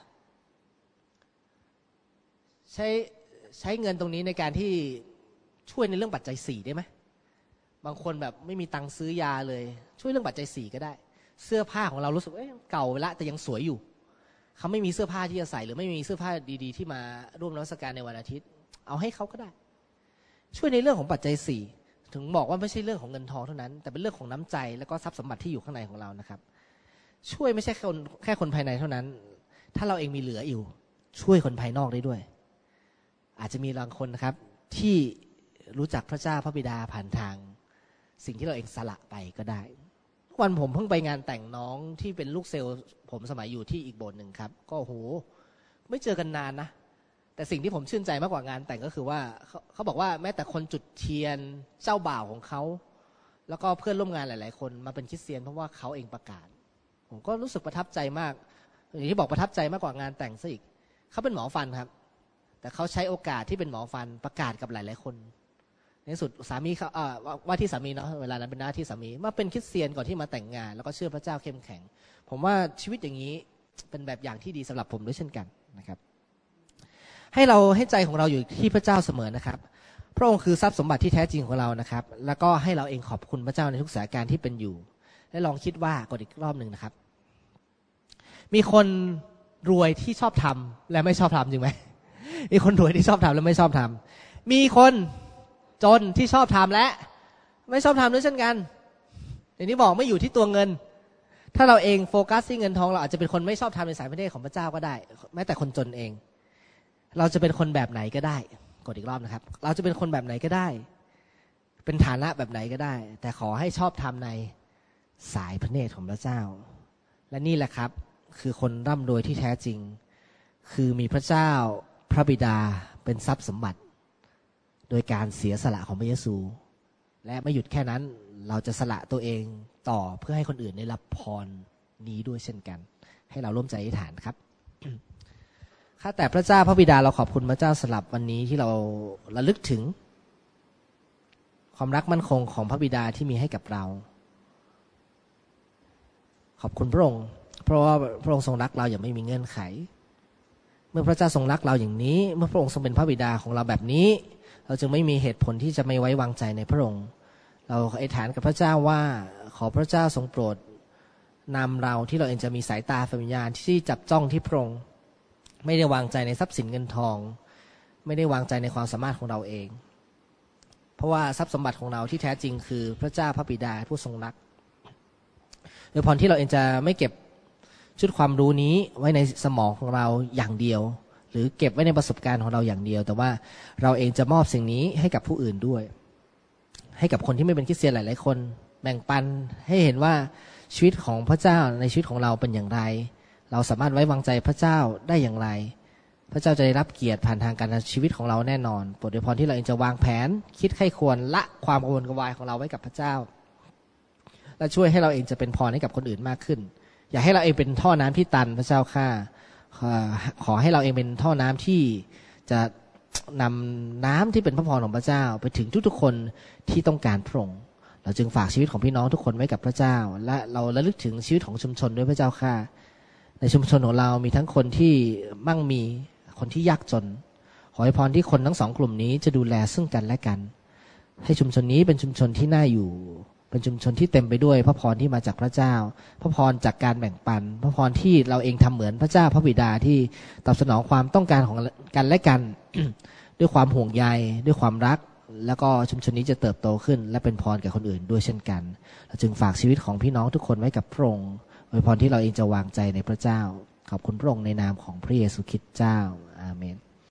ใช้ใช้เงินตรงนี้ในการที่ช่วยในเรื่องปัจจัยสี่ได้ไหมบางคนแบบไม่มีตังค์ซื้อยาเลยช่วยเรื่องปัจจัยสี่ก็ได้เสื้อผ้าของเรารู้สึกเอ้ยเก่าละแต่ยังสวยอยู่เขาไม่มีเสื้อผ้าที่จะใส่หรือไม่มีเสื้อผ้าดีๆที่มาร่วมนมัสการในวันอาทิตย์เอาให้เขาก็ได้ช่วยในเรื่องของปัจจัยสี่ถึงบอกว่าไม่ใช่เรื่องของเงินทองเท่านั้นแต่เป็นเรื่องของน้ำใจแล้วก็ทรัพย์สมบัติที่อยู่ข้างในของเรานะครับช่วยไม่ใช่คนแค่คนภายในเท่านั้นถ้าเราเองมีเหลืออยู่ช่วยคนภายนอกได้ด้วยอาจจะมีบางคนนะครับที่รู้จักพระเจ้าพระบิดาผ่านทางสิ่งที่เราเองสละไปก็ได้วันผมเพิ่งไปงานแต่งน้องที่เป็นลูกเซลล์ผมสมัยอยู่ที่อีกโบสถ์หนึ่งครับก็โหไม่เจอกันนานนะแต่สิ่งที่ผมชื่นใจมากกว่างานแต่งก็คือว่าเขาเขาบอกว่าแม้แต่คนจุดเทียนเจ้าบ่าวของเขาแล้วก็เพื่อนร่วมงานหลายๆคนมาเป็นคริสเตียนเพราะว่าเขาเองประกาศผมก็รู้สึกประทับใจมากอย่างที่บอกประทับใจมากกว่างานแต่งซะอีกเขาเป็นหมอฟันครับแต่เขาใช้โอกาสที่เป็นหมอฟันประกาศกับหลายๆคนในสุดสามีเขาเอ่อว่าที่สามีเนาะเวลานั้นเป็นหน้าที่สามีมาเป็นคริสเตียนก่อนที่มาแต่งงานแล้วก็เชื่อพระเจ้าเข้มแข็งผมว่าชีวิตอย่างนี้เป็นแบบอย่างที่ดีสำหรับผมด้วยเช่นกันนะครับให้เราให้ใจของเราอยู่ที่พระเจ้าเสมอนะครับพระองค์คือทรัพย์สมบัติที่แท้จริงของเรานะครับแล้วก็ให้เราเองขอบคุณพระเจ้าในทุกสถานการณ์ที่เป็นอยู่และลองคิดว่ากดอีกรอบหนึ่งนะครับมีคนรวยที่ชอบทำและไม่ชอบทำจริงไหมมีคนรวยที่ชอบทำและไม่ชอบทำมีคนจนที่ชอบทำและไม่ชอบทำด้วยเช่นกันอย่างที่บอกไม่อยู่ที่ตัวเงินถ้าเราเองโฟกัสที่เงินทองเราอาจจะเป็นคนไม่ชอบทำในสายพระเนตรของพระเจ้าก็ได้แม้แต่คนจนเองเราจะเป็นคนแบบไหนก็ได้กดอีกรอบนะครับเราจะเป็นคนแบบไหนก็ได้เป็นฐานะแบบไหนก็ได้แต่ขอให้ชอบทำในสายพระเนตรของพระเจ้าและนี่แหละครับคือคนร่ำรวยที่แท้จริงคือมีพระเจ้าพระบิดาเป็นทรัพย์สมบัติโดยการเสียสละของพระเยซูและไม่หยุดแค่นั้นเราจะสละตัวเองต่อเพื่อให้คนอื่นได้รับพรนี้ด้วยเช่นกันให้เราร่วมใจอธิษฐานครับ ข้าแต่พระเจ้าพระบิดาเราขอบคุณพระเจ้าสำหรับวันนี้ที่เราระลึกถึงความรักมั่นคงของพระบิดาที่มีให้กับเราขอบคุณพระองค์เพราะว่าพระองค์ทรงรักเราอย่างไม่มีเงื่อนไขเมื่อพระเจ้าทรงรักเราอย่างนี้เมื่อพระองค์ทรงเป็นพระบิดาของเราแบบนี้เราจึงไม่มีเหตุผลที่จะไม่ไว้วางใจในพระองค์เราอธิษฐานกับพระเจ้าว่าขอพระเจ้าทรงโปรดนำเราที่เราเองจะมีสายตาฝ่ายวิญญาณที่จับจ้องที่พระองค์ไม่ได้วางใจในทรัพย์สินเงินทองไม่ได้วางใจในความสามารถของเราเองเพราะว่าทรัพย์สมบัติของเราที่แท้จริงคือพระเจ้าพระบิดาผู้ทรงรักโดยพรที่เราเองจะไม่เก็บชุดความรู้นี้ไว้ในสมองของเราอย่างเดียวหรือเก็บไว้ในประสบการณ์ของเราอย่างเดียวแต่ว่าเราเองจะมอบสิ่งนี้ให้กับผู้อื่นด้วยให้กับคนที่ไม่เป็นคริสเตียนหลายๆคนแบ่งปันให้เห็นว่าชีวิตของพระเจ้าในชีวิตของเราเป็นอย่างไรเราสามารถไว้วางใจพระเจ้าได้อย่างไรพระเจ้าจะได้รับเกียรติผ่านทางการชีวิตของเราแน่นอนโปรดอวยพรที่เราเองจะวางแผนคิดไข้ควรละความกังวลกระวายของเราไว้กับพระเจ้าและช่วยให้เราเองจะเป็นพรให้กับคนอื่นมากขึ้นอย่าให้เราเองเป็นท่อน้ำที่ตันพระเจ้าข้าขอให้เราเองเป็นท่อน้ำที่จะนำน้ำที่เป็นพระพรของพระเจ้าไปถึงทุกๆคนที่ต้องการพระองค์เราจึงฝากชีวิตของพี่น้องทุกคนไว้กับพระเจ้าและเราระลึกถึงชีวิตของชุมชนด้วยพระเจ้าข้าในชุมชนของเรามีทั้งคนที่มั่งมีคนที่ยากจนขอให้พรที่คนทั้งสองกลุ่มนี้จะดูแลซึ่งกันและกันให้ชุมชนนี้เป็นชุมชนที่น่าอยู่เป็นชุมชนที่เต็มไปด้วยพระพรที่มาจากพระเจ้าพระพรจากการแบ่งปันพระพรที่เราเองทำเหมือนพระเจ้าพระบิดาที่ตอบสนองความต้องการของกันและกัน ด้วยความห่วงใยด้วยความรักแล้วก็ชุมชนนี้จะเติบโตขึ้นและเป็นพรแก่คนอื่นด้วยเช่นกันเราจึงฝากชีวิตของพี่น้องทุกคนไว้กับพระองค์อวยพรที่เราเองจะวางใจในพระเจ้าขอบคุณพระองค์ในนามของพระเยซูคริสต์เจ้าอาเมน